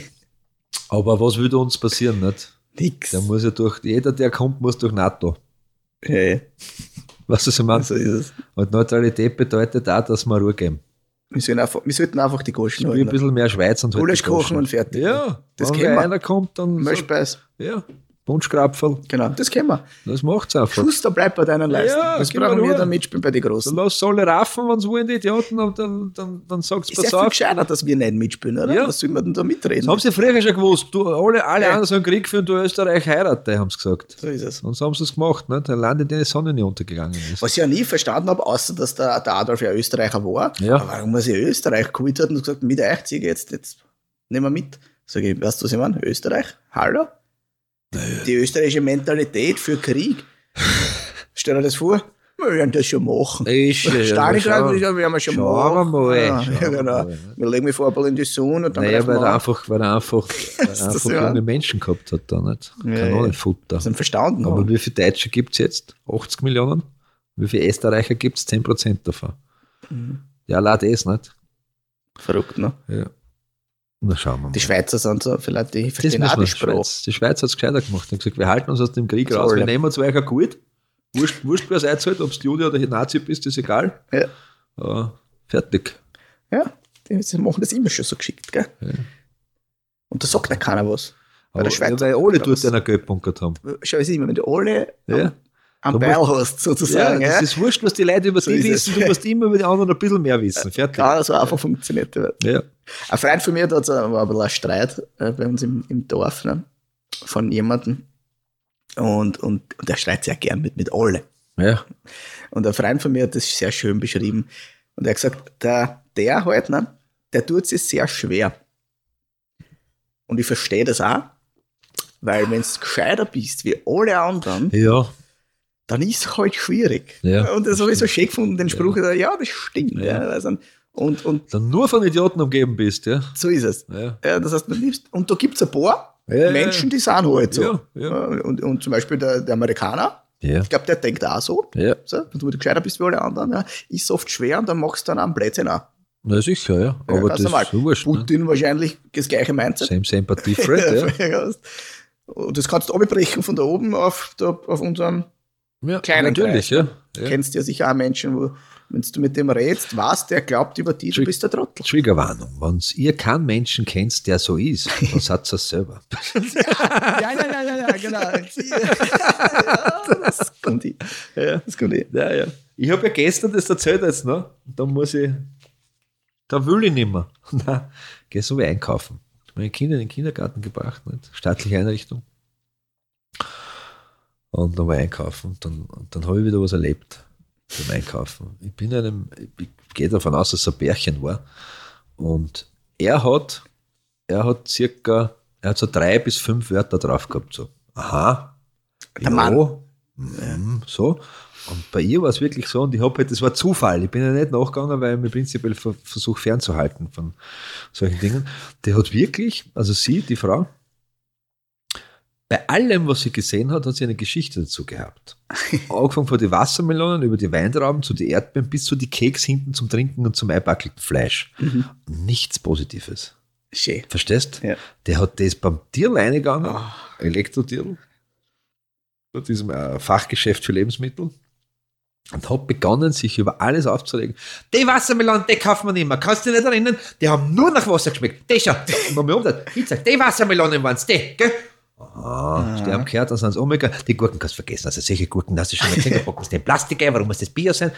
Aber was würde uns passieren? Nicht? Nix. Der muss ja durch, jeder, der kommt, muss durch NATO. Ja, ja, Weißt du, was ich meine? so ist es. Und Neutralität bedeutet auch, dass wir Ruhe geben. Wir, sollen einfach, wir sollten einfach die Goschen Wie ein halten. bisschen mehr Schweiz und halt Gulasch die Goschen. kochen und fertig. Ja, Das wenn kennen wir. einer kommt, dann. Milchspeis. Ja, Punschkrapferl. Genau, das kennen wir. Das macht's einfach. Schuster bleibt bei deinen Leisten. Ja, das gib mir brauchen wir Ruhe. dann mitspielen bei den Dann Großen. lass alle raffen, wenn sie wollen, die Idioten, und dann, dann, dann sagst du, Ist ja pass viel auf. gescheiter, dass wir nicht mitspielen, oder? Ja. Was soll man denn da mitreden? Das haben sie früher schon gewusst. Du, alle alle Ja. anderen sollen Krieg führen, du Österreich heirate, haben sie gesagt. So ist es. Und so haben sie es gemacht, ne? Der Land, in dem die Sonne nicht untergegangen ist. Was ich ja nie verstanden habe, außer dass der, der Adolf ja Österreicher war, Ja. aber warum er sich Österreich geholt hat und gesagt, mit euch ziehe ich jetzt, jetzt nehmen wir mit. Sag ich, weißt du, was ich meine? Österreich? Hallo? Die österreichische Mentalität für Krieg. Stell dir das vor? Wir werden das schon machen. Ist, ja, Stalingrad schau. werden wir schon Schauen wir machen. mal, Ja, schauen ja, wir genau. mal, ne? Wir legen mich vor ein bisschen in die Sonne und dann Naja, greifen weil wir er an. einfach, weil er einfach, weil er das einfach ja? junge Menschen gehabt hat da nicht. Ja, Kann auch ja. nicht Futter. Das sind verstanden. Aber haben. wie viele Deutsche gibt es jetzt? achtzig Millionen? Wie viele Österreicher gibt es? zehn Prozent davon. Mhm. Ja, allein das nicht. Verrückt, ne? Ja. Na, schauen wir mal. Die Schweizer sind so, vielleicht die Das verstehen müssen auch wir, die die Sprache. Schweiz. Die Schweiz hat es gescheiter gemacht. Die haben gesagt, wir halten uns aus dem Krieg raus. Soll. Wir nehmen zwar euch gut. Wurscht, wurscht wer seid halt, ob du Jude oder Nazi bist, ist egal. Ja. Uh, fertig. Ja, die sie machen das immer schon so geschickt, gell? Ja. Und da sagt ja keiner was. Bei Aber, der Schweiz. ja, weil alle dort einen Geldpunkt gehabt haben. Schau, es ist immer, wenn du alle Ja. am, am Da Beil musst- hast, sozusagen. Ja, Ja, das ist wurscht, was die Leute über So dich ist es. wissen. Du musst immer über die anderen ein bisschen mehr wissen. Fertig. Klar, so einfach funktioniert das. Ja. Ein Freund von mir, da hat's ein- war ein bisschen ein Streit äh, bei uns im, im Dorf, ne, von jemandem. Und, und, und der streitet sehr gern mit, mit alle. Ja. Und ein Freund von mir hat das sehr schön beschrieben. Und er hat gesagt, der, der halt, ne, der tut sich sehr schwer. Und ich verstehe das auch, weil wenn du gescheiter bist wie alle anderen, Ja. dann ist es halt schwierig. Ja, und das habe ich so schön gefunden, den Spruch, ja, ja das stimmt. Ja. Ja. Also, und, und Dann nur von Idioten umgeben bist, ja. so ist es. Ja. Ja, das heißt, man liebst, und da gibt es ein paar Ja, Menschen, die sind halt so. Ja, ja. Und, und zum Beispiel der, der Amerikaner, Ja. ich glaube, der denkt auch so. Ja. So, wenn du gescheiter bist wie alle anderen, ja, ist oft schwer und dann machst du dann einen Blödsinn auch. Na sicher, ja. Ja, Aber ganz das normal. ist so wurscht. Ne? Putin wahrscheinlich das gleiche Mindset. Same, same, but different, ja. Ja. Und das kannst du abbrechen von da oben auf, da, auf unserem, ja. Kleinen Natürlich, Kreis, ja. ja. kennst du ja sicher auch Menschen, wo, wenn du mit dem redest, was der glaubt über dich, du bist der Trottel. Triggerwarnung. Wenn ihr keinen Menschen kennt, der so ist, dann seid ihr es selber. Ja, ja, ja, ja, ja, genau. Ja, das kommt hin. Ja, das kommt hin. Ja, ja. Ich habe ja gestern das erzählt jetzt, ne? Da muss ich, da will ich nicht mehr. Nein, geh so wie einkaufen. Meine Kinder in den Kindergarten gebracht, nicht? Staatliche Einrichtung. Und dann war ich einkaufen. Und dann, und dann habe ich wieder was erlebt beim Einkaufen. Ich bin einem, ich gehe davon aus, dass es ein Bärchen war. Und er hat, er hat circa, er hat so drei bis fünf Wörter drauf gehabt. So, aha, Der Mann. mhm, so. Und bei ihr war es wirklich so, und ich habe halt, das war Zufall. Ich bin ja nicht nachgegangen, weil ich mich prinzipiell ver- versuche fernzuhalten von solchen Dingen. Die hat wirklich, also sie, die Frau, bei allem, was sie gesehen hat, hat sie eine Geschichte dazu gehabt. Angefangen von den Wassermelonen über die Weintrauben zu den Erdbeeren bis zu die Keks hinten zum Trinken und zum eingepackelten Fleisch. Mhm. Nichts Positives. Schön. Verstehst? Ja. Der hat das beim Tierl reingegangen, oh. Elektro-Tierl, bei diesem äh, Fachgeschäft für Lebensmittel, und hat begonnen, sich über alles aufzuregen. Die Wassermelonen, die kaufen wir nicht mehr. Kannst du dich nicht erinnern? Die haben nur nach Wasser geschmeckt. Die schon. Und wir umgedreht. Die Wassermelonen waren es, die, gell? Ah, die haben gehört, dann sind es Omega. Die Gurken kannst du vergessen. Also solche Gurken, das ist schon mal gesehen, da packen Plastik ein, warum muss das Bio sein?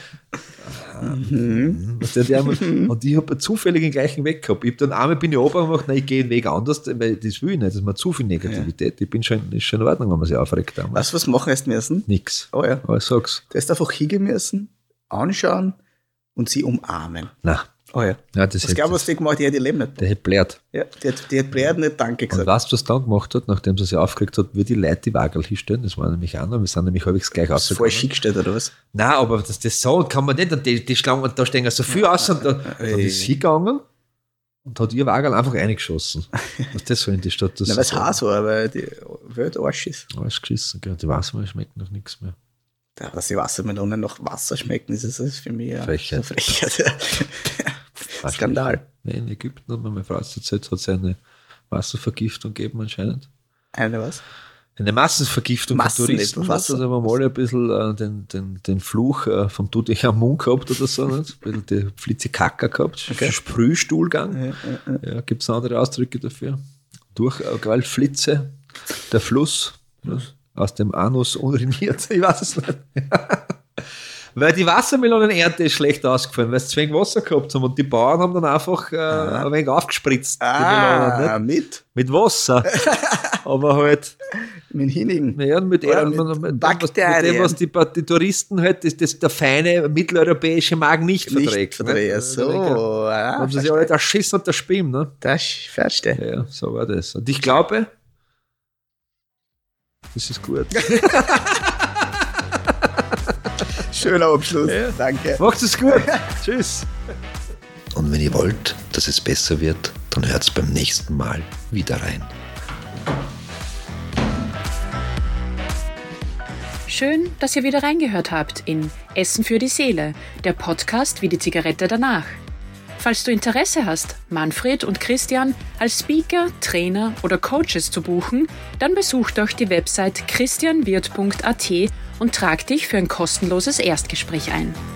Mhm. Und ich habe zufällig den gleichen Weg gehabt. Ich habe dann einmal bin ich oben gemacht, nein, ich gehe den Weg anders, weil das will ich nicht, das ist mir zu viel Negativität. Ja. Ich bin schon, ist schon in Ordnung, wenn man sich aufregt. Weißt du, was machen hast müssen? Nix. Oh ja. Aber sag's. Du hast einfach hingehen müssen, anschauen und sie umarmen. Nein. Oh ja. Ja, das ich glaube, was die gemacht hat, die hätte ihr Leben nicht. Der hätte blärt. Ja, die hat, die hat blärt nicht Danke gesagt. Und weißt du, was dann gemacht hat, nachdem sie sich aufgeregt hat, wie die Leute die Waagel hinstellen? Das war nämlich auch noch, wir sind nämlich halbwegs gleich ausgegangen. Voll schick gestellt, oder was? Nein, aber das, das so kann man nicht. Und die, die schlagen, und da stehen so viel aus und da, dann ist sie gegangen und hat ihr Waagel einfach reingeschossen. Was das so in die Stadt? Das Nein, weil es Hass war, weil die Welt Arsch ist. Alles geschissen, gell. Die Wassermelonen schmecken noch nichts mehr. Ja, dass die Wassermelonen nach Wasser schmecken, ist das für mich ja Frechheit. Frechheit. Skandal. In Ägypten hat mir meine Frau erzählt, hat es eine Wasservergiftung gegeben anscheinend. Eine was? Eine Massenvergiftung Massen von Touristen. Wasser. Also haben wir mal ein bisschen äh, den, den, den Fluch äh, vom Tutanchamun gehabt oder so. Nicht? Ein bisschen die Flitzekacker gehabt. Okay. Sprühstuhlgang. Ja, ja, ja. Ja, gibt es andere Ausdrücke dafür. Durchgewaltflitze, der Fluss, Fluss aus dem Anus uriniert. Ich weiß es nicht. Weil die Wassermelonenernte ist schlecht ausgefallen, weil sie zu wenig Wasser gehabt haben und die Bauern haben dann einfach äh, ein wenig aufgespritzt. Ah, die Melonen, nicht? mit? Mit Wasser. Aber halt. Mit Hinigen. Ja, mit, er, mit, mit, mit, Bakterien. Mit dem, was die, die Touristen halt, das, das der feine mitteleuropäische Magen nicht verträgt. Nicht verträgt, ne? So. Ah, haben sie sich alle erschissen und erspielen, ne? Das verstehe. Ja, so war das. Und ich glaube, das ist gut. Schöner Abschluss. Ja. Danke. Macht es gut. Tschüss. Und wenn ihr wollt, dass es besser wird, dann hört's beim nächsten Mal wieder rein. Schön, dass ihr wieder reingehört habt in Essen für die Seele, der Podcast wie die Zigarette danach. Falls du Interesse hast, Manfred und Christian als Speaker, Trainer oder Coaches zu buchen, dann besuch doch die Website christianwirt punkt at und trag dich für ein kostenloses Erstgespräch ein.